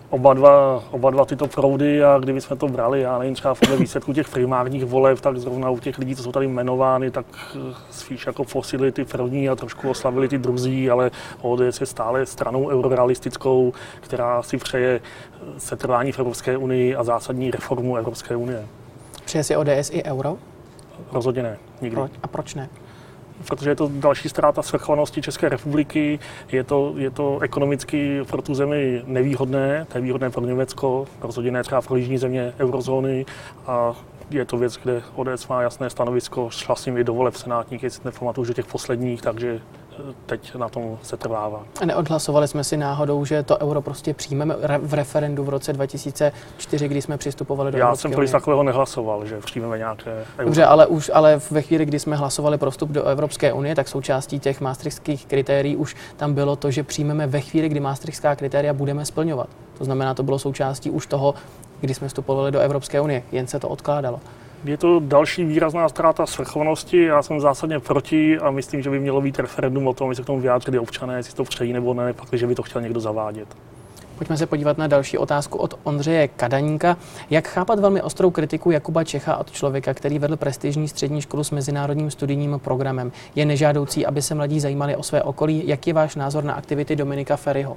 oba dva tyto proudy a kdybychom to brali, já nevím, třeba podle výsledku těch primárních voleb, tak zrovna u těch lidí, co jsou tady jmenovány, tak spíš jako posílili ty první a trošku oslabili ty druzí, ale ODS je stále stranou eurorealistickou, která si přeje setrvání v Evropské unii a zásadní reformu Evropské unie. Přeje si ODS i euro? Rozhodně ne, nikdy. A proč ne? Protože je to další ztráta svrchovanosti České republiky, je to ekonomicky pro tu zemi nevýhodné, to je výhodné pro Německo, rozhodně ne třeba pro jižní země eurozóny a je to věc, kde ODS má jasné stanovisko, šla s ním i do voleb senátních, jestli nepamatuju, že těch posledních, takže teď na tom se trvává. A neodhlasovali jsme si náhodou, že to euro prostě přijmeme v referendu v roce 2004, kdy jsme přistupovali do Evropské unie? Já jsem pro nic takového nehlasoval, že přijmeme nějaké euro. Dobře, ale ve chvíli, kdy jsme hlasovali pro vstup do Evropské unie, tak součástí těch maastrichtských kritérií už tam bylo to, že přijmeme ve chvíli, kdy maastrichtská kritéria budeme splňovat. To znamená, to bylo součástí už toho, kdy jsme vstupovali do Evropské unie, jen se to odkládalo. Je to další výrazná ztráta svrchovanosti, já jsem zásadně proti a myslím, že by mělo být referendum o tom, aby se k tomu vyjádřili občané, jestli to přejí nebo ne, pak, že by to chtěl někdo zavádět. Pojďme se podívat na další otázku od Ondřeje Kadaníka. Jak chápat velmi ostrou kritiku Jakuba Čecha od člověka, který vedl prestižní střední školu s mezinárodním studijním programem? Je nežádoucí, aby se mladí zajímali o své okolí? Jak je váš názor na aktivity Dominika Feriho?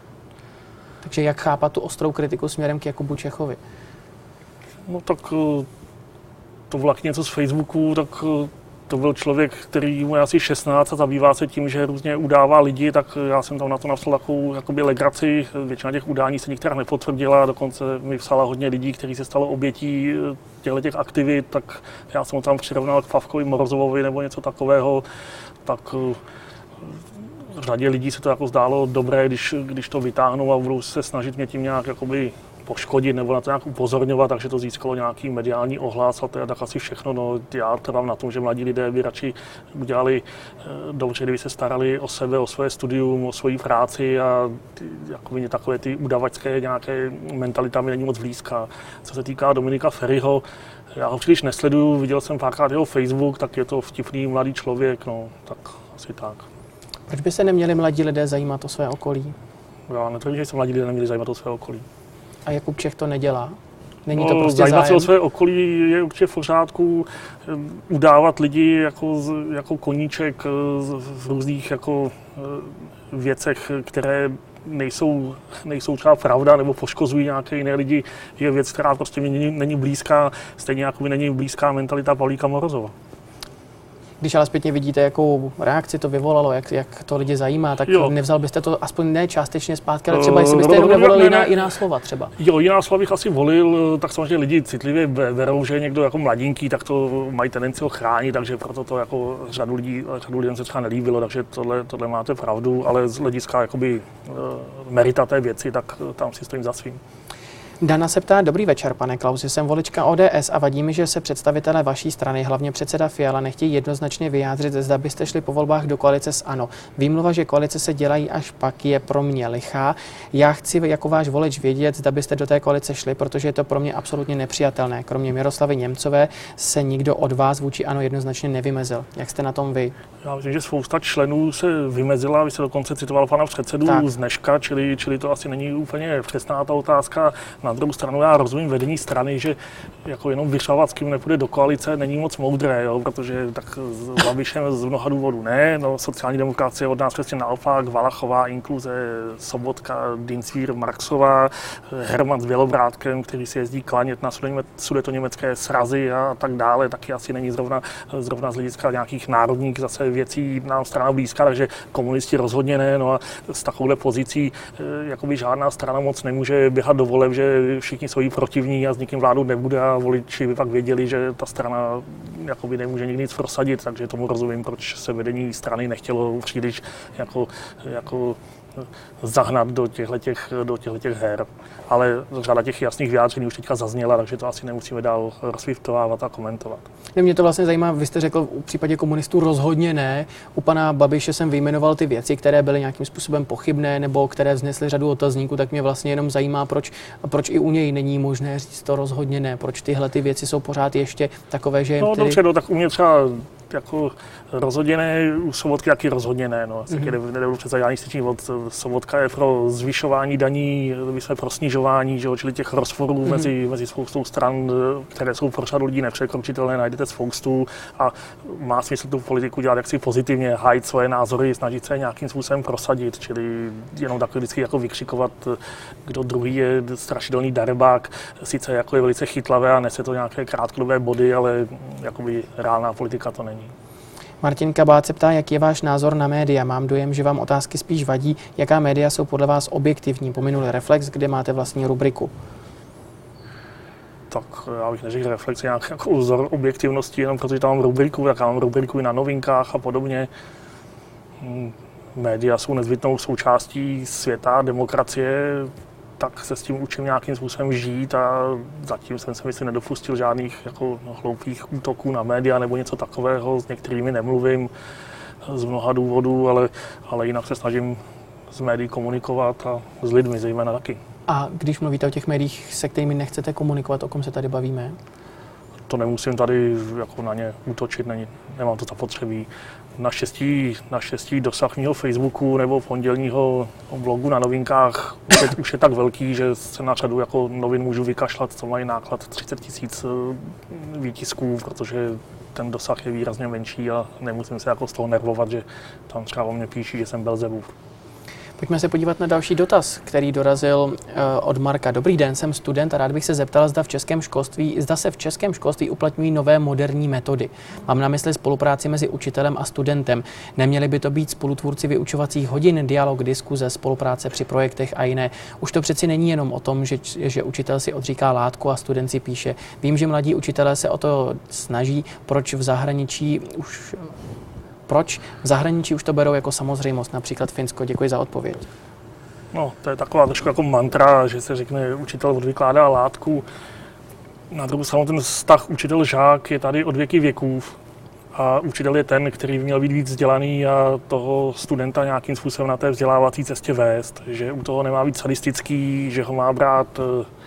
Takže jak chápat tu ostrou kritiku směrem k Jakubu Čechovi? No tak to bylo něco z Facebooku, tak to byl člověk, který mu je asi 16 a zabývá se tím, že různě udává lidi, tak já jsem tam na to napsal takovou jakoby legraci. Většina těch udání se některá nepotvrdila, dokonce mi psala hodně lidí, kteří se stalo obětí těch aktivit, tak já jsem ho tam přirovnal k Pavkovi Morozovovi nebo něco takového, tak řadě lidí se to jako zdálo dobré, když to vytáhnou a budou se snažit mě tím nějak jakoby poškodit nebo na to nějak upozorňovat, takže to získalo nějaký mediální ohlas a to je tak asi všechno. No, já trvám na tom, že mladí lidé by radši udělali dobře, kdyby se starali o sebe, o své studium, o svoji práci a jakoby takové ty udavačské nějaké mentalita mi není moc blízká. Co se týká Dominika Feriho, já ho příliš nesleduju, viděl jsem párkrát jeho Facebook, tak je to vtipný mladý člověk, no, tak asi tak. Proč by se neměli mladí lidé zajímat o své okolí? Já netvrdím, že se mladí lidé neměli zajímat o své okolí. A Jakub Čech to nedělá? Není to prostě zajímat zájem? se o své okolí je určitě v pořádku. Udávat lidi jako koníček v různých jako věcech, které nejsou třeba pravda nebo poškozují nějaké jiné lidi, je věc, která prostě není blízká, stejně jako mi není blízká mentalita Pavlíka Morozova. Když ale zpětně vidíte, jakou reakci to vyvolalo, jak to lidi zajímá, tak jo. Nevzal byste to aspoň ne částečně zpátky, ale třeba jestli byste jenom nevolili jiná slova třeba. Jo, jiná slova bych asi volil, tak samozřejmě lidi citlivě berou, že někdo jako mladinky, tak to mají tendenci ho chránit, takže proto to jako řadu lidem se třeba nelíbilo, takže tohle máte pravdu, ale z hlediska jakoby merita té věci, tak tam si stojím za svým. Dana se ptá, dobrý večer, pane Klausi, jsem volička ODS a vadí mi, že se představitelé vaší strany, hlavně předseda Fiala, nechtějí jednoznačně vyjádřit, zda byste šli po volbách do koalice s ANO. Výmluva, že koalice se dělají až pak, je pro mě lichá. Já chci jako váš volič vědět, zda byste do té koalice šli, protože je to pro mě absolutně nepřijatelné. Kromě Miroslavy Němcové se nikdo od vás vůči ANO jednoznačně nevymezil. Jak jste na tom vy? Já myslím, že spousta členů se vymezila, vy jste dokonce citoval pana předsedu z dneška, čili to asi není úplně přesná ta otázka. Na druhou stranu já rozumím vedení strany, že jako jenom vyřovat, s kým nepůjde do koalice, není moc moudré, jo, protože tak s Babišem z mnoha důvodů ne, no, sociální demokracie od nás přesně naopak, Valachová, inkluze, Sobotka, Dienstbier, Marksová, Herman s Bělobrádkem, který si jezdí klanět na sudetoněmecké srazy a tak dále, taky asi není zrovna z hlediska nějakých národních zase věcí nám strana blízká, takže komunisti rozhodně ne, no a s takovouhle pozicí jakoby žádná strana moc nemůže běhat do voleb, že všichni jsou jí protivní a s nikým vládnout nebude a voliči by pak věděli, že ta strana jakoby nemůže nikdy nic prosadit, takže tomu rozumím, proč se vedení strany nechtělo příliš jako zahnat do těchto her. Ale řada těch jasných vyjádření už teďka zazněla, takže to asi nemusíme dál rozviftovávat a komentovat. Mě to vlastně zajímá, vy jste řekl v případě komunistů rozhodně ne. U pana Babiše jsem vyjmenoval ty věci, které byly nějakým způsobem pochybné nebo které vznesly řadu otazníků, tak mě vlastně jenom zajímá, proč i u něj není možné říct to rozhodně ne. Proč tyhle ty věci jsou pořád ještě takové, že... No dobře, tak u mě třeba jako rozhodně ne, u Sobotky taky rozhodně ne. No. Nebudu přece žádný styčný od Sobotka je pro zvyšování daní, my jsme pro snižování, že, čili těch rozporů mezi spoustou stran, které jsou pro řadu lidí nepřekročitelné, najdete spoustu a má smysl tu politiku dělat jaksi pozitivně, hájit svoje názory, snažit se nějakým způsobem prosadit, čili jenom takhle vždycky jako vykřikovat, kdo druhý je strašidelný darebák, sice jako je velice chytlavé a nese to nějaké krátkodobé body, ale jakoby reálná politika to není. Martin Kabát se ptá, jaký je váš názor na média. Mám dojem, že vám otázky spíš vadí. Jaká média jsou podle vás objektivní? Pominuli Reflex, kde máte vlastní rubriku. Tak já bych neřekl, že Reflex je nějaký jako vzor objektivnosti, jenom protože tam mám rubriku, tak já mám rubriku i na Novinkách a podobně. Média jsou nezbytnou součástí světa, demokracie, tak se s tím učím nějakým způsobem žít a zatím jsem se myslím nedopustil žádných jako hloupých útoků na média nebo něco takového, s některými nemluvím z mnoha důvodů, ale jinak se snažím s médií komunikovat a s lidmi zejména taky. A když mluvíte o těch médiích, se kterými nechcete komunikovat, o kom se tady bavíme? To nemusím tady jako na ně útočit, nemám to zapotřebí. Naštěstí dosah mého Facebooku nebo pondělního blogu na Novinkách už je tak velký, že se na řadu jako novin můžu vykašlat, co mají náklad 30 000 výtisků, protože ten dosah je výrazně menší a nemusím se jako z toho nervovat, že tam třeba o mě píší, že jsem Belzebub. Pojďme se podívat na další dotaz, který dorazil od Marka. Dobrý den, jsem student a rád bych se zeptal, zda se v českém školství uplatňují nové moderní metody. Mám na mysli spolupráci mezi učitelem a studentem. Neměli by to být spolutvůrci vyučovacích hodin, dialog, diskuze, spolupráce při projektech a jiné. Už to přeci není jenom o tom, že učitel si odříká látku a student si píše. Vím, že mladí učitelé se o to snaží, proč v zahraničí už to berou jako samozřejmost, například Finsko? Děkuji za odpověď. No, to je taková trošku jako mantra, že se řekne, učitel odvykládá látku. Na druhou stranu ten vztah učitel-žák je tady od věky věků. A učitel je ten, který by měl být víc vzdělaný a toho studenta nějakým způsobem na té vzdělávací cestě vést. Že u toho nemá být sadistický, že ho má brát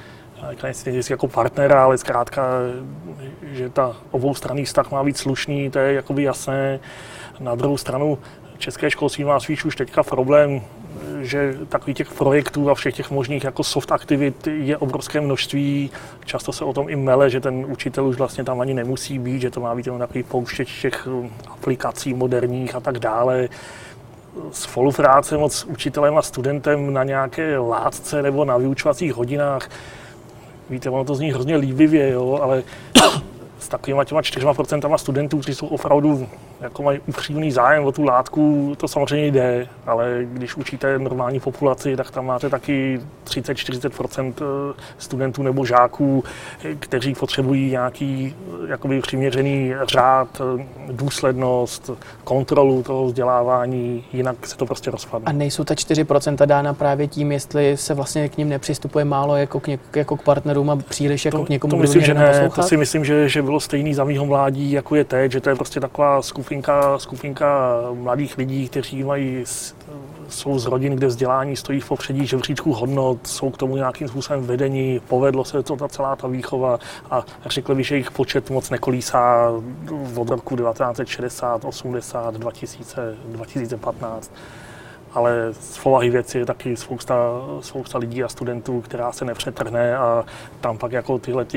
jako partnera, ale zkrátka, že ta oboustranný vztah má být slušný, to je jakoby jasné. Na druhou stranu české školství má spíš už teďka problém, že takových těch projektů a všech těch možných jako soft aktivit je obrovské množství. Často se o tom i mele, že ten učitel už vlastně tam ani nemusí být, že to má být jenom takový pouštěč těch aplikací moderních a tak dále. Spolupráce moc s učitelem a studentem na nějaké látce nebo na vyučovacích hodinách. Víte, ono to zní hrozně líbivě, jo, ale s takovýma těma 4% studentů, kteří jsou opravdu, jako mají upřímný zájem o tu látku, to samozřejmě jde, ale když učíte normální populaci, tak tam máte taky 30-40% studentů nebo žáků, kteří potřebují nějaký jakoby přiměřený řád, důslednost, kontrolu toho vzdělávání, jinak se to prostě rozpadne. A nejsou ta 4% dána právě tím, jestli se vlastně k nim nepřistupuje málo jako k partnerům a příliš jako k někomu, kdo myslím, že ne, to si myslím, že bylo stejný za mýho mládí, jako je teď, že to je prostě taková skupinka mladých lidí, kteří jsou z rodin, kde vzdělání stojí v popředí žebříčku hodnot, jsou k tomu nějakým způsobem vedení, povedlo se to celá ta výchova a řekl bych, že jejich počet moc nekolísá od roku 1960, 80, 2000, 2015. Ale z povahy věci je taky spousta lidí a studentů, která se nepřetrhne a tam pak jako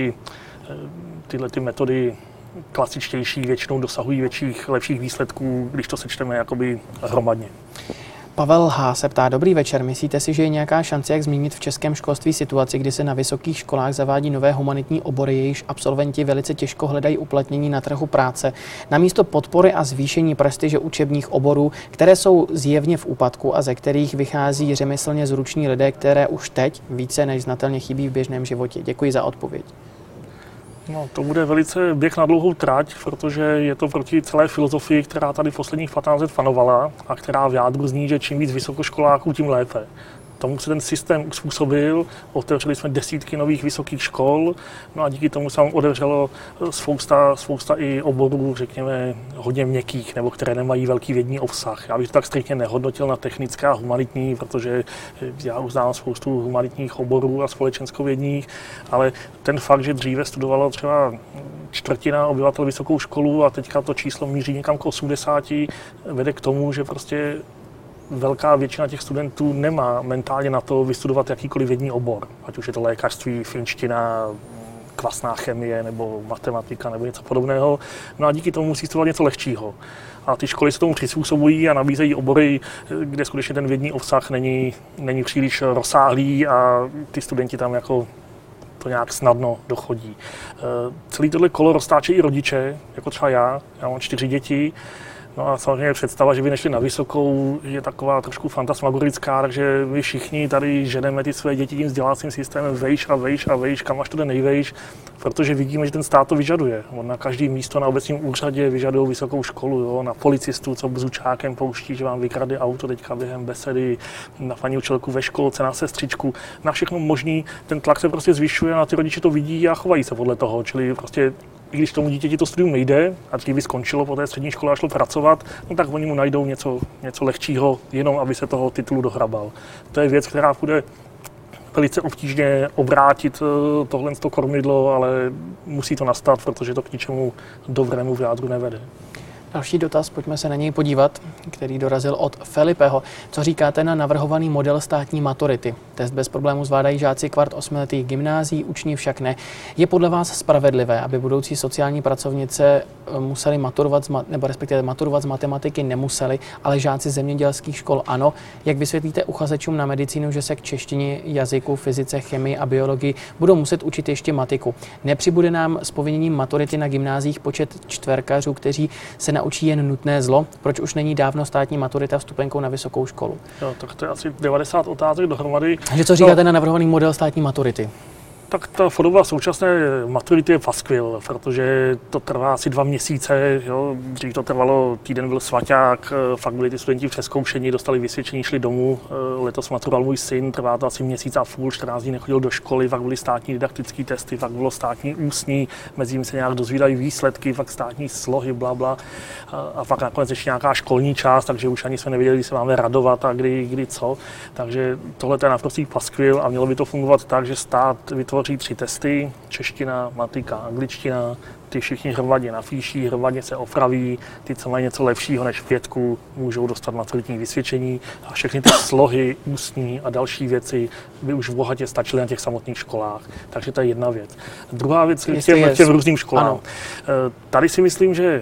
tyhle metody klasičtější většinou dosahují lepších výsledků, když to sečteme jakoby hromadně. Pavel H. se ptá, dobrý večer, myslíte si, že je nějaká šance, jak změnit v českém školství situaci, kdy se na vysokých školách zavádí nové humanitní obory, jejichž absolventi velice těžko hledají uplatnění na trhu práce, namísto podpory a zvýšení prestiže učebních oborů, které jsou zjevně v úpadku a ze kterých vychází řemeslně zruční lidé, které už teď více než znatelně chybí v běžném životě? Děkuji za odpověď. No, to bude velice běh na dlouhou trať, protože je to proti celé filozofii, která tady posledních 15 let panovala a která v jádru zní, že čím víc vysokoškoláků, tím lépe. Tomu se ten systém uspůsobil, otevřeli jsme desítky nových vysokých škol, no a díky tomu se nám otevřelo spousta i oborů, řekněme, hodně měkkých, nebo které nemají velký vědní obsah. Já bych to tak striktně nehodnotil na technické a humanitní, protože já už znám spoustu humanitních oborů a společenskovědních, ale ten fakt, že dříve studovalo třeba čtvrtina obyvatel vysokou školu a teďka to číslo míří někam k 80, vede k tomu, že prostě velká většina těch studentů nemá mentálně na to vystudovat jakýkoliv vědní obor, ať už je to lékařství, finština, kvasná chemie nebo matematika nebo něco podobného. No a díky tomu musí studovat něco lehčího. A ty školy se tomu přizpůsobují a nabízejí obory, kde skutečně ten vědní obsah není příliš rozsáhlý a ty studenti tam jako to nějak snadno dochodí. Celý tohle kolo roztáčejí i rodiče, jako třeba já mám 4 děti. No a samozřejmě představa, že by nešli na vysokou, je taková trošku fantasmagorická, takže my všichni tady ženeme ty své děti tím vzdělávacím systémem vejš, kam až to jde nejvejš, protože vidíme, že ten stát to vyžaduje. Na každé místo na obecním úřadě vyžadují vysokou školu, jo? Na policistu, co bzučákem pouští, že vám vykradne auto teďka během besedy, na paní učitelku ve školce, na sestřičku, na všechno možný. Ten tlak se prostě zvyšuje a ty rodiče to vidí a chovají se podle toho, čili prostě i když tomu dítěti to studium nejde a dřív by skončilo po té střední škole a šlo pracovat, no tak oni mu najdou něco lehčího, jenom aby se toho titulu dohrabal. To je věc, která bude velice obtížně obrátit tohle kormidlo, ale musí to nastat, protože to k ničemu dobrému v jádru nevede. Další dotaz, pojďme se na něj podívat, který dorazil od Felipeho. Co říkáte na navrhovaný model státní maturity? Test bez problémů zvládají žáci kvart 8letých gymnázií, uční však ne. Je podle vás spravedlivé, aby budoucí sociální pracovnice museli maturovat, nebo respektive maturovat z matematiky nemuseli, ale žáci zemědělských škol ano? Jak vysvětlíte uchazečům na medicínu, že se k češtině, jazyku, fyzice, chemii a biologii budou muset učit ještě matiku? Nepřibude nám s povinněním maturity na gymnáziích počet čtverkařů, kteří se naučí jen nutné zlo? Proč už není dávno státní maturita vstupenkou na vysokou školu? Jo, tak to je asi 90 otázek dohromady. Takže co říkáte na navrhovaný model státní maturity? Tak ta podoba současné maturity je paskvil, protože to trvá asi 2 měsíce. Jo. Dřív to trvalo, týden byl svaťák, fakt byli ty studenti přezkoušení, dostali vysvědčení, šli domů. Letos maturoval můj syn, trvá to asi měsíc a půl, 14 dní nechodil do školy, fakt byly státní didaktické testy, fakt bylo státní ústní, mezi nimi se nějak dozvídají výsledky, fakt státní slohy, blabla. A fakt nakonec ještě nějaká školní část, takže už ani jsme nevěděli, kdy se máme radovat a kdy co. Takže tohle je naprostý paskvil a mělo by to fungovat tak, že stát vytvoří 3 testy, čeština, matika, angličtina, ty všichni hromadně napíší, hromadně se opraví, ty, co mají něco lepšího než 5, můžou dostat maturitní vysvědčení a všechny ty slohy, ústní a další věci by už bohatě stačily na těch samotných školách. Takže to je jedna věc. Druhá věc k těm různým školám. Ano. Tady si myslím, že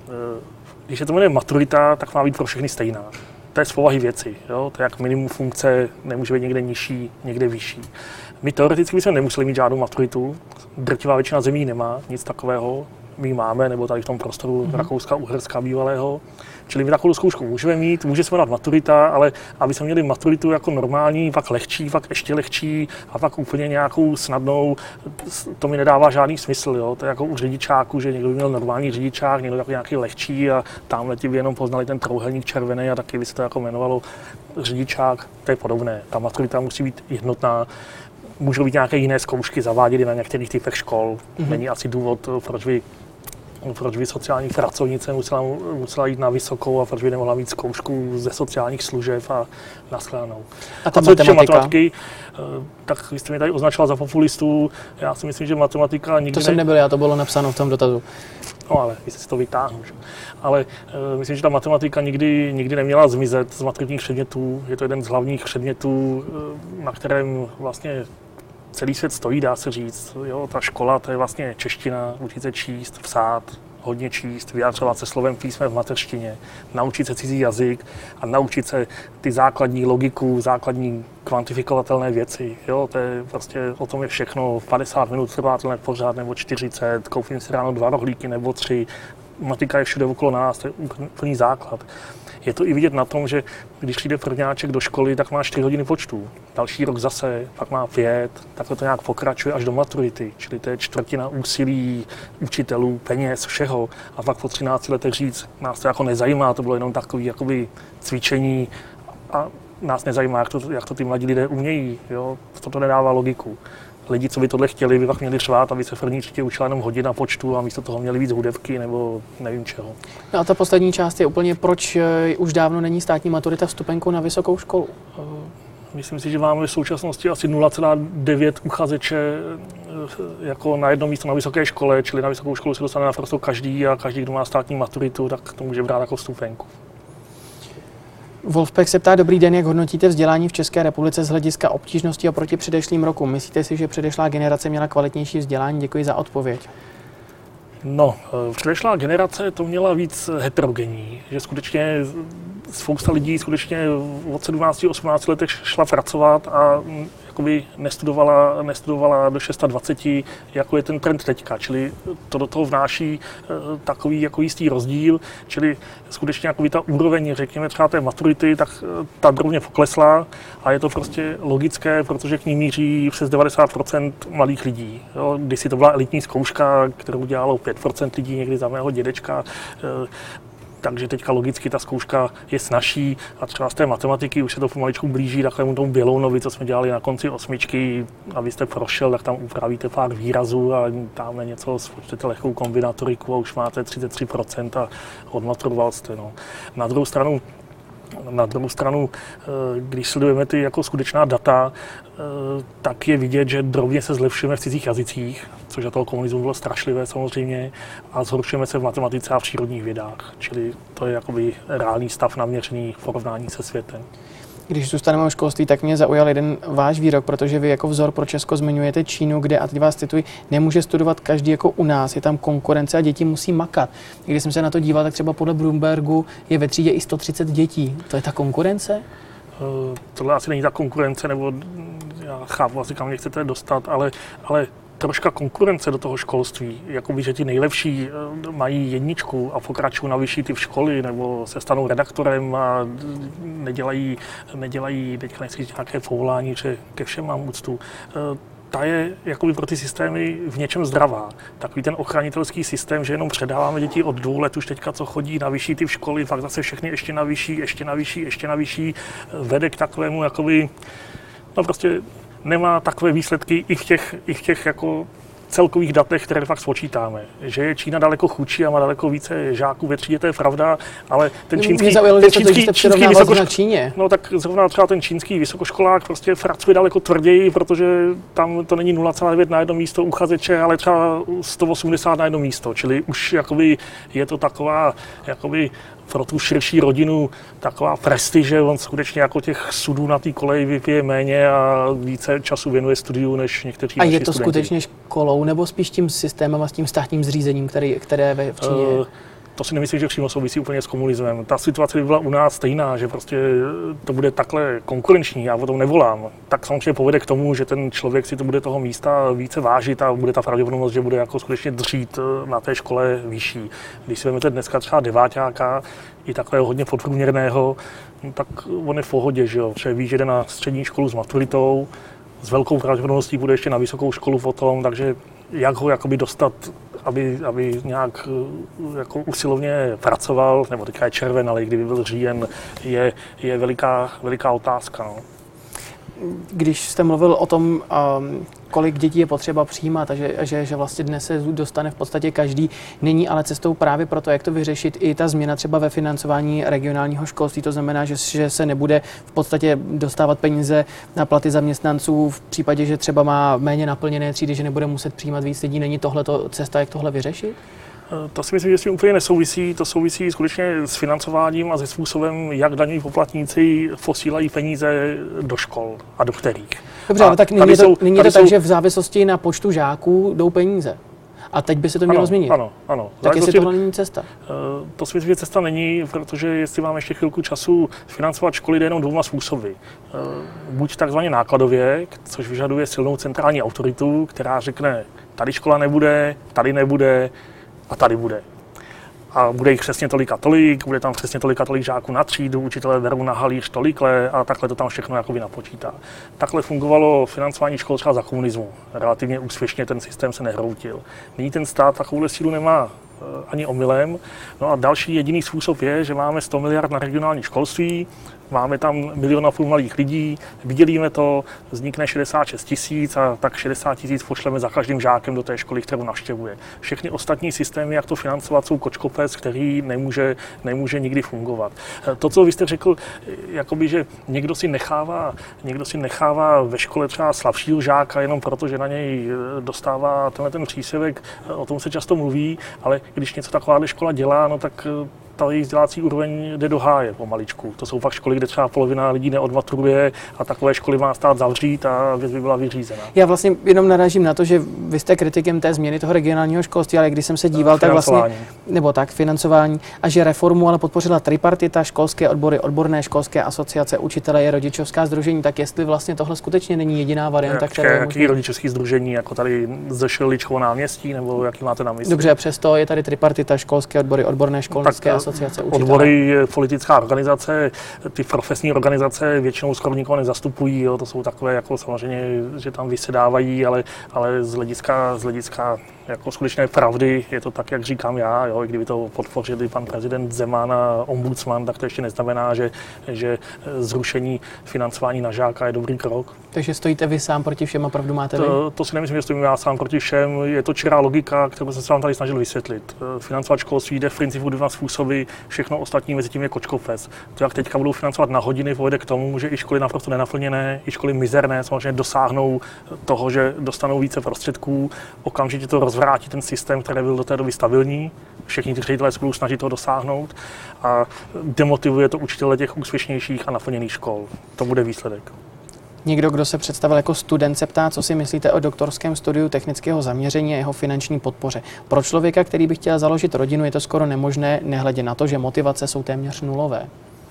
když je to jmenuje maturita, tak má být pro všechny stejná. To je z povahy věci. Jo? To je jak minimum funkce, nemůže být někde nižší, někde vyšší. My teoreticky bychom nemuseli mít žádnou maturitu. Drtivá většina zemí nemá nic takového. My máme, nebo tady v tom prostoru Rakouska, Uherska bývalého. Čili my takovou zkoušku můžeme mít, může se dát maturita, ale aby jsme měli maturitu jako normální, pak lehčí, pak ještě lehčí a pak úplně nějakou snadnou, to mi nedává žádný smysl. Jo? To je jako u řidičáku, že někdo by měl normální řidičák, někdo jako nějaký lehčí a tamhle ti by jenom poznali ten trouhelník červený a taky by se to jako jmenovalo řidičák. To je podobné. Ta maturita musí být jednotná. Můžou být nějaké jiné zkoušky zaváděny na některých typech škol. Není asi důvod, proč by sociální pracovnice musela jít na vysokou a proč by nemohla mít zkoušku ze sociálních služeb a nashledanou. A co se týče matematiky, tak vy jste mě tady označila za populistu. Já si myslím, že matematika nikdy... To jsem nebyl, já to bylo napsáno v tom dotazu. No ale vy jste si to vytáhnul. Ale myslím, že ta matematika nikdy neměla zmizet z maturitních předmětů. Je to jeden z hlavních předmětů, na kterém vlastně celý svět stojí, dá se říct. Jo, ta škola, to je vlastně čeština, učit se číst, psát, hodně číst, vyjadřovat se slovem písmem v mateřštině, naučit se cizí jazyk a naučit se ty základní logiku, základní kvantifikovatelné věci. Jo, to je prostě o tom je všechno. 50 minut trvá tenhle pořád nebo 40, koupím si ráno 2 rohlíky nebo 3. matika je všude okolo nás, to je úplný základ. Je to i vidět na tom, že když přijde prvňáček do školy, tak má 4 hodiny počtu. Další rok zase, pak má 5, takhle to nějak pokračuje až do maturity. Čili to je čtvrtina úsilí učitelů, peněz, všeho. A pak po 13 letech říct, nás to jako nezajímá, to bylo jenom takové jakoby cvičení a nás nezajímá, jak to ty mladí lidé umějí. Jo? To nedává logiku. Lidi, co by tohle chtěli, by pak měli řvát, aby se v první třídě učila jenom hodina počtu a místo toho měli víc hudebky nebo nevím čeho. No a ta poslední část je úplně, proč už dávno není státní maturita vstupenkou na vysokou školu? Myslím si, že máme v současnosti asi 0,9 uchazeče jako na jedno místo na vysoké škole, čili na vysokou školu se dostane naprosto každý a každý, kdo má státní maturitu, tak to může brát jako vstupenku. Wolfpack se ptá, dobrý den, jak hodnotíte vzdělání v České republice z hlediska obtížnosti oproti předešlým rokům? Myslíte si, že předešlá generace měla kvalitnější vzdělání? Děkuji za odpověď. No, předešlá generace to měla víc heterogenní, že skutečně spousta lidí skutečně od 17-18 letech šla pracovat a jakoby nestudovala do 26, jako je ten trend teďka, čili to do toho vnáší takový jako jistý rozdíl, čili skutečně jakoby ta úroveň, řekněme třeba té maturity, tak ta drobně poklesla a je to prostě logické, protože k ní míří přes 90% mladých lidí. Jo, když si to byla elitní zkouška, kterou dělalo 5% lidí někdy za mého dědečka, takže teďka logicky ta zkouška je snazší a třeba z té matematiky už se to pomaličku blíží takovému tomu Bělounovi, co jsme dělali na konci 8, abyste prošel, tak tam upravíte pár výrazů a tamhle něco, spočtete lehkou kombinatoriku a už máte 33% a odmaturoval jste. No. Na druhou stranu, když sledujeme ty jako skutečná data, tak je vidět, že drobně se zlepšujeme v cizích jazycích, což za toho komunismu bylo strašlivé samozřejmě, a zhoršujeme se v matematice a v přírodních vědách. Čili to je jakoby reálný stav naměřený v porovnání se světem. Když zůstaneme o školství, tak mě zaujal jeden váš výrok, protože vy jako vzor pro Česko zmiňujete Čínu, kde, a teď vás cituji, nemůže studovat každý jako u nás, je tam konkurence a děti musí makat. Když jsem se na to díval, tak třeba podle Bloombergu je ve třídě i 130 dětí. To je ta konkurence? Tohle asi není ta konkurence, nebo já chápu asi, kam mě chcete dostat, ale troška konkurence do toho školství, jakoby, že ti nejlepší mají 1 a pokračují na vyšší typ školy, nebo se stanou redaktorem a nedělají teďka nechci říct nějaké povolání, že ke všem mám úctu. Ta je jakoby pro ty systémy v něčem zdravá. Takový ten ochranitelský systém, že jenom předáváme děti od 2 let už teďka, co chodí na vyšší typ školy, fakt zase všechny ještě na vyšší, vede k takovému jakoby, no prostě nemá takové výsledky i v těch jako celkových datech, které fakt spočítáme. Že je Čína daleko chudší a má daleko více žáků ve třídě, to je pravda, ale ten čínský Číně. No tak zrovna třeba ten čínský vysokoškolák prostě pracuje daleko tvrději, protože tam to není 0,9 na jedno místo uchazeče, ale třeba 180 na jedno místo, čili už jakoby je to taková jakoby pro tu širší rodinu taková prestiže, on skutečně jako těch sudů na té koleji vypije méně a více času věnuje studiu než někteří naši studenti. A je to studenti. skutečně školou nebo spíš tím systémem a s tím státním zřízením, které v Číně je? To si nemyslím, že přímo souvisí úplně s komunismem. Ta situace by byla u nás stejná, že prostě to bude takhle konkurenční, já o tom nevolám. Tak samozřejmě povede k tomu, že ten člověk si to bude toho místa více vážit a bude ta pravděpodobnost, že bude jako skutečně dřít na té škole vyšší. Když si vezmete dneska třeba deváťáka, i takového hodně podprůměrného, no tak on je v pohodě, že jo. Protože ví, že jde na střední školu s maturitou, s velkou pravděpodobností bude ještě na vysokou školu potom, takže jak ho jakoby dostat, aby nějak jako usilovně pracoval, nebo teďka je červen, ale i kdyby byl říjen, je veliká otázka. No. Když jste mluvil o tom, kolik dětí je potřeba přijímat a že vlastně dnes se dostane v podstatě každý, není ale cestou právě proto, jak to vyřešit i ta změna třeba ve financování regionálního školství. To znamená, že se nebude v podstatě dostávat peníze na platy zaměstnanců v případě, že třeba má méně naplněné třídy, že nebude muset přijímat víc lidí. Není tohle cesta, jak tohle vyřešit? To si myslím, že s tím úplně nesouvisí. To souvisí skutečně s financováním a se způsobem, jak daňoví poplatníci posílají peníze do škol a do kterých. Dobře, ale tak není to tak, že v závislosti na počtu žáků jdou peníze. A teď by se to mělo změnit. Ano. Tak jestli tohle není cesta? To si myslím, že cesta není, protože jestli mám ještě chvilku času, financovat školy jde jenom 2 způsoby. Buď takzvaně nákladově, což vyžaduje silnou centrální autoritu, která řekne, tady škola nebude, tady nebude, a tady bude. a bude jich přesně tolik a tolik, bude tam přesně tolik a tolik žáků na třídu, učitelé berou na halíř tolikle a takhle to tam všechno jakoby napočítá. Takhle fungovalo financování škol třeba za komunismu. Relativně úspěšně ten systém se nehroutil. Nyní ten stát takovou sílu nemá ani omylem. No a další jediný způsob je, že máme 100 miliard na regionální školství, máme tam 1,5 milionu mladých lidí, vydělíme to, vznikne 66 000 a tak 60 000 pošleme za každým žákem do té školy, kterou navštěvuje. Všechny ostatní systémy, jak to financovat, jsou kočkopec, který nemůže nikdy fungovat. To, co vy jste řekl, jakoby, že někdo si nechává ve škole třeba slabšího žáka jenom proto, že na něj dostává ten příspěvek, o tom se často mluví, ale když něco taková škola dělá, no tak ta její vzdělávací úroveň jde do háje pomaličku. To jsou fakt školy, kde třeba polovina lidí neodmaturuje a takové školy má stát zavřít a věc by byla vyřízena. Já vlastně jenom narážím na to, že vy jste kritikem té změny toho regionálního školství, ale když jsem se díval, tak vlastně, nebo tak, financování, a že reformu ale podpořila tripartita, školské odbory, odborné školské asociace, učitelé i rodičovská sdružení, tak jestli vlastně tohle skutečně není jediná varianta, která je jaký rodičovský sdružení, jako tady ze Ličkovo náměstí, nebo jaký máte na mysli? Dobře, přesto je tady tripartita, školské odbory, odborné školské asociace, učitelé. Odbory, politická organizace, ty profesní organizace většinou skoro nikoho nezastupují, jo, to jsou takové, jako samozřejmě, že tam vysedávají, ale z hlediska jako skutečné pravdy je to tak, jak říkám já, jo, i kdyby to podpořil i pan prezident Zeman a ombudsman, tak to ještě neznamená, že zrušení financování na žáka je dobrý krok. Takže stojíte vy sám proti všem a pravdu máte vy? To si nemyslím, že stojím já sám proti všem, je to čirá logika, kterou jsem se vám tady snažil vysvětlit. Financovat školství jde v principu dva způsoby, všechno ostatní mezi tím je kočkopec. To, jak teďka budou financovat na hodiny, povede k tomu, že i školy naprosto nenaplněné, i školy mizerné samozřejmě dosáhnou toho, že dostanou více prostředků, okamžitě to rozvrátí ten systém, který byl do té doby stabilní. Všichni ty ředitelé se budou snažit toho dosáhnout a demotivuje to učitele těch úspěšnějších a naplněných škol. To bude výsledek. Někdo, kdo se představil jako student, se ptá, co si myslíte o doktorském studiu technického zaměření a jeho finanční podpoře. Pro člověka, který by chtěl založit rodinu, je to skoro nemožné, nehledě na to, že motivace jsou téměř nulové.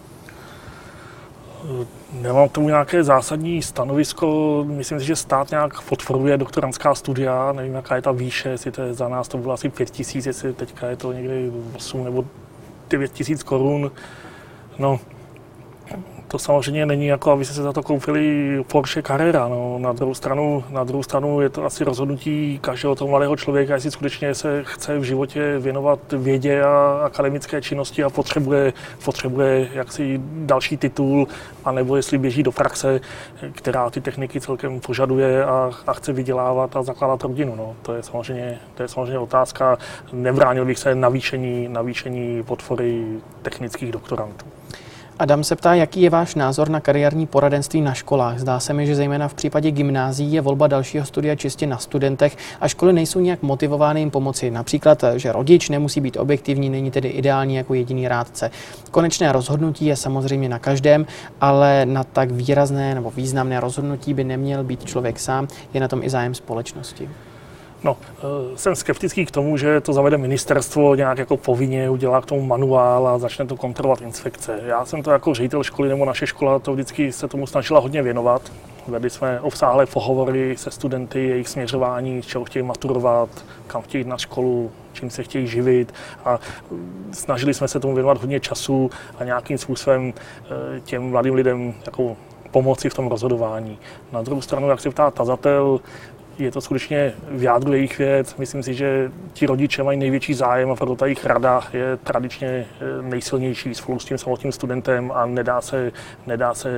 Nemám k tomu nějaké zásadní stanovisko. Myslím si, že stát nějak podporuje doktorantská studia. Nevím, jaká je ta výše, jestli to je za nás to bylo asi 5 000, jestli teďka je to někdy 8 nebo 9 000 korun. No, to samozřejmě není jako, aby se za to koupili Porsche Carrera. No. Na druhou stranu je to asi rozhodnutí každého toho mladého člověka, jestli skutečně se chce v životě věnovat vědě a akademické činnosti a potřebuje jaksi další titul, anebo jestli běží do praxe, která ty techniky celkem požaduje a chce vydělávat a zakládat rodinu. No. To je samozřejmě otázka. Nebránil bych se navýšení podpory technických doktorantů. Adam se ptá, jaký je váš názor na kariérní poradenství na školách. Zdá se mi, že zejména v případě gymnázií je volba dalšího studia čistě na studentech a školy nejsou nějak motivovány jim pomoci. Například, že rodič nemusí být objektivní, není tedy ideální jako jediný rádce. Konečné rozhodnutí je samozřejmě na každém, ale na tak výrazné nebo významné rozhodnutí by neměl být člověk sám, je na tom i zájem společnosti. No, jsem skeptický k tomu, že to zavede ministerstvo nějak jako povinně, udělá k tomu manuál a začne to kontrolovat inspekce. Já jsem to jako ředitel školy nebo naše škola to vždycky se tomu snažila hodně věnovat. Vedli jsme obsáhlé pohovory se studenty, jejich směřování, z čeho chtějí maturovat, kam chtějí jít na školu, čím se chtějí živit a snažili jsme se tomu věnovat hodně času a nějakým způsobem těm mladým lidem jako pomoci v tom rozhodování. Na druhou stranu, jak se ptá tazatel, je to skutečně v jádru jejich věc. Myslím si, že ti rodiče mají největší zájem a proto ta jejich rada je tradičně nejsilnější spolu s tím samotným studentem a nedá se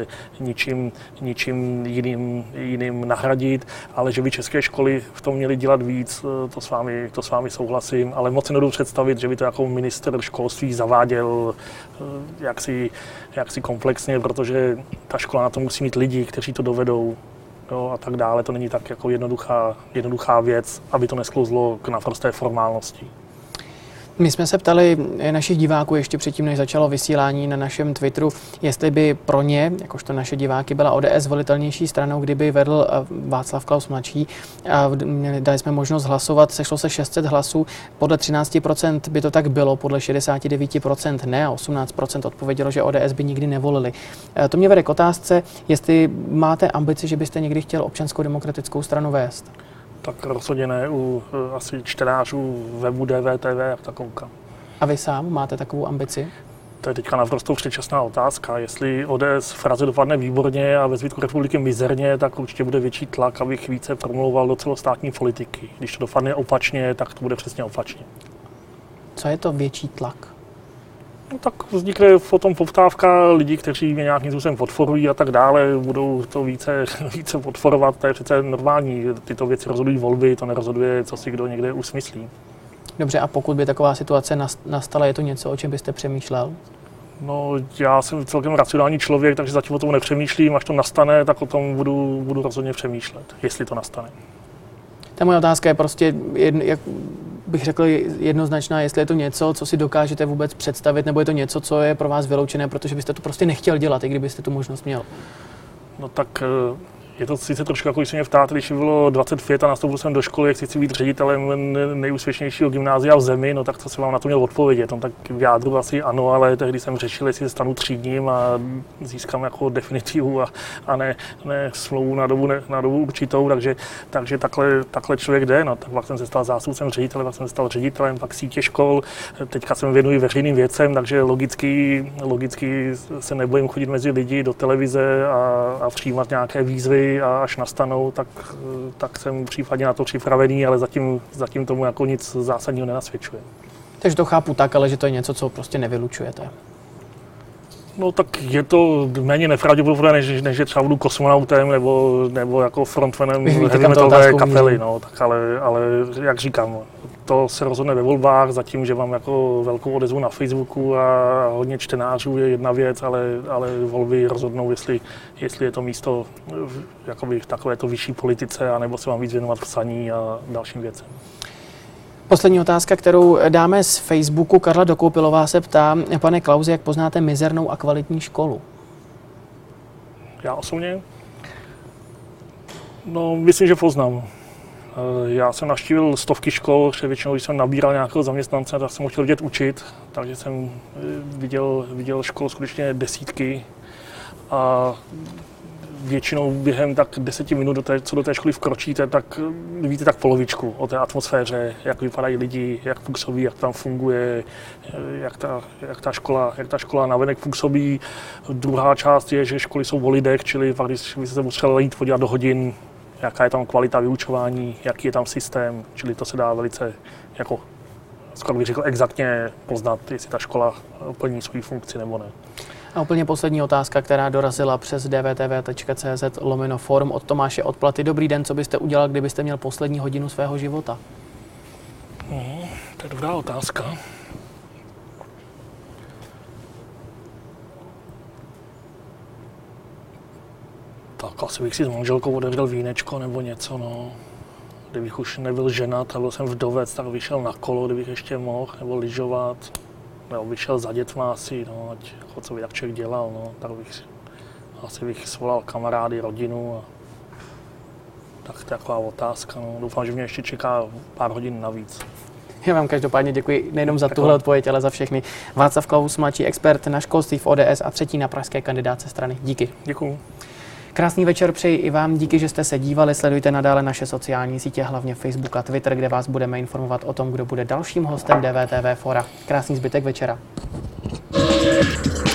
ničím jiným nahradit, ale že by české školy v tom měly dělat víc, to s vámi souhlasím, ale moc si nedovedu představit, že by to jako ministr školství zaváděl jaksi komplexně, protože ta škola na to musí mít lidi, kteří to dovedou. Jo, a tak dále. To není tak jako jednoduchá věc, aby to nesklouzlo k naprosté formálnosti. My jsme se ptali našich diváků ještě předtím, než začalo vysílání na našem Twitteru, jestli by pro ně, jakožto naše diváky, byla ODS volitelnější stranou, kdyby vedl Václav Klaus mladší. Dali jsme možnost hlasovat, sešlo se 600 hlasů, podle 13% by to tak bylo, podle 69% ne a 18% odpovědělo, že ODS by nikdy nevolili. To mě vede k otázce, jestli máte ambici, že byste někdy chtěl Občanskou demokratickou stranu vést. Tak rozhodně ne, u asi čtenářů webu DVTV, jak ta koukám. A vy sám máte takovou ambici? To je teďka naprosto předčasná otázka. Jestli ODS v Praze dopadne výborně a ve zbytku republiky mizerně, tak určitě bude větší tlak, abych více promlouval do celostátní politiky. Když to dopadne opačně, tak to bude přesně opačně. Co je to větší tlak? No, tak vznikne potom poptávka lidí, kteří mě nějakým způsobem podporují a tak dále, budou to více podporovat, to je přece normální. Tyto věci rozhodují volby, to nerozhoduje, co si kdo někde usmyslí. Dobře, a pokud by taková situace nastala, je to něco, o čem byste přemýšlel? No, já jsem celkem racionální člověk, takže zatím o tom nepřemýšlím. Až to nastane, tak o tom budu rozhodně přemýšlet, jestli to nastane. Ta moje otázka je prostě, jak bych řekl, jednoznačná, jestli je to něco, co si dokážete vůbec představit, nebo je to něco, co je pro vás vyloučené, protože byste to prostě nechtěl dělat, i kdybyste tu možnost měl. No tak je to sice trošku, jako když se mě ptáte, když mi bylo 25 a nastoupil jsem do školy, jak chci být ředitelem nejúspěšnějšího gymnázia v zemi, no tak co jsem vám na to měl odpovědět. No tak v jádru asi ano, ale tehdy jsem řešil, jestli se stanu třídním a získám jako definitivu a ne smlouvu na dobu určitou, takže takhle člověk jde. No, tak pak jsem se stal zástupcem ředitele, pak jsem se stal ředitelem, pak sítě škol, teďka se věnuji veřejným věcem, takže logicky se nebojím chodit mezi lidi do televize a přijímat nějaké výzvy, a až nastanou, tak jsem případně na to připravený, ale zatím tomu jako nic zásadního nenasvědčuje. Takže to chápu tak, ale že to je něco, co prostě nevylučujete. No tak je to méně nepravděpodobné, než že třeba budu kosmonautem nebo jako frontmanem heavy metalové kapely. No, tak ale jak říkám, to se rozhodne ve volbách, zatím, že mám jako velkou odezvu na Facebooku a hodně čtenářů je jedna věc, ale volby rozhodnou, jestli je to místo jakoby v takovéto vyšší politice, anebo se mám víc věnovat psaní a dalším věcem. Poslední otázka, kterou dáme z Facebooku. Karla Dokoupilová se ptá, pane Klausi, jak poznáte mizernou a kvalitní školu? Já osobně? No, myslím, že poznám. Já jsem navštívil stovky škol, většinou, když jsem nabíral nějakého zaměstnance, tak jsem ho chtěl vidět učit, takže jsem viděl škol skutečně desítky a většinou během tak 10 minut, co do té školy vkročíte, tak víte tak polovičku o té atmosféře, jak vypadají lidi, jak působí, jak tam funguje, jak ta škola navenek působí. Druhá část je, že školy jsou o lidech, čili pak, když byste se museli jít podívat do hodin, jaká je tam kvalita vyučování, jaký je tam systém, čili to se dá velice, jako skoro bych řekl, exaktně poznat, jestli ta škola plní svou funkci nebo ne. A úplně poslední otázka, která dorazila přes dvtv.cz/forum od Tomáše Odplaty. Dobrý den, co byste udělal, kdybyste měl poslední hodinu svého života? To je dobrá otázka. Tak asi bych si s manželkou otevřel vínečko nebo něco, no. Kdybych už nebyl ženat a byl jsem vdovec, tak vyšel na kolo, kdybych ještě mohl, nebo lyžovat. Nebo vyšel za dětma asi, no, ať jako co by tak člověk dělal, no, tak bych svolal kamarády, rodinu a tak to je taková otázka, no. Doufám, že mě ještě čeká pár hodin navíc. Já vám každopádně děkuji nejenom za tuhle odpověď, ale za všechny. Václav Klaus, mladší expert na školství v ODS a třetí na pražské kandidátce strany. Díky. Děkuju. Krásný večer přeji i vám, díky, že jste se dívali, sledujte nadále naše sociální sítě, hlavně Facebook a Twitter, kde vás budeme informovat o tom, kdo bude dalším hostem DVTV Fora. Krásný zbytek večera.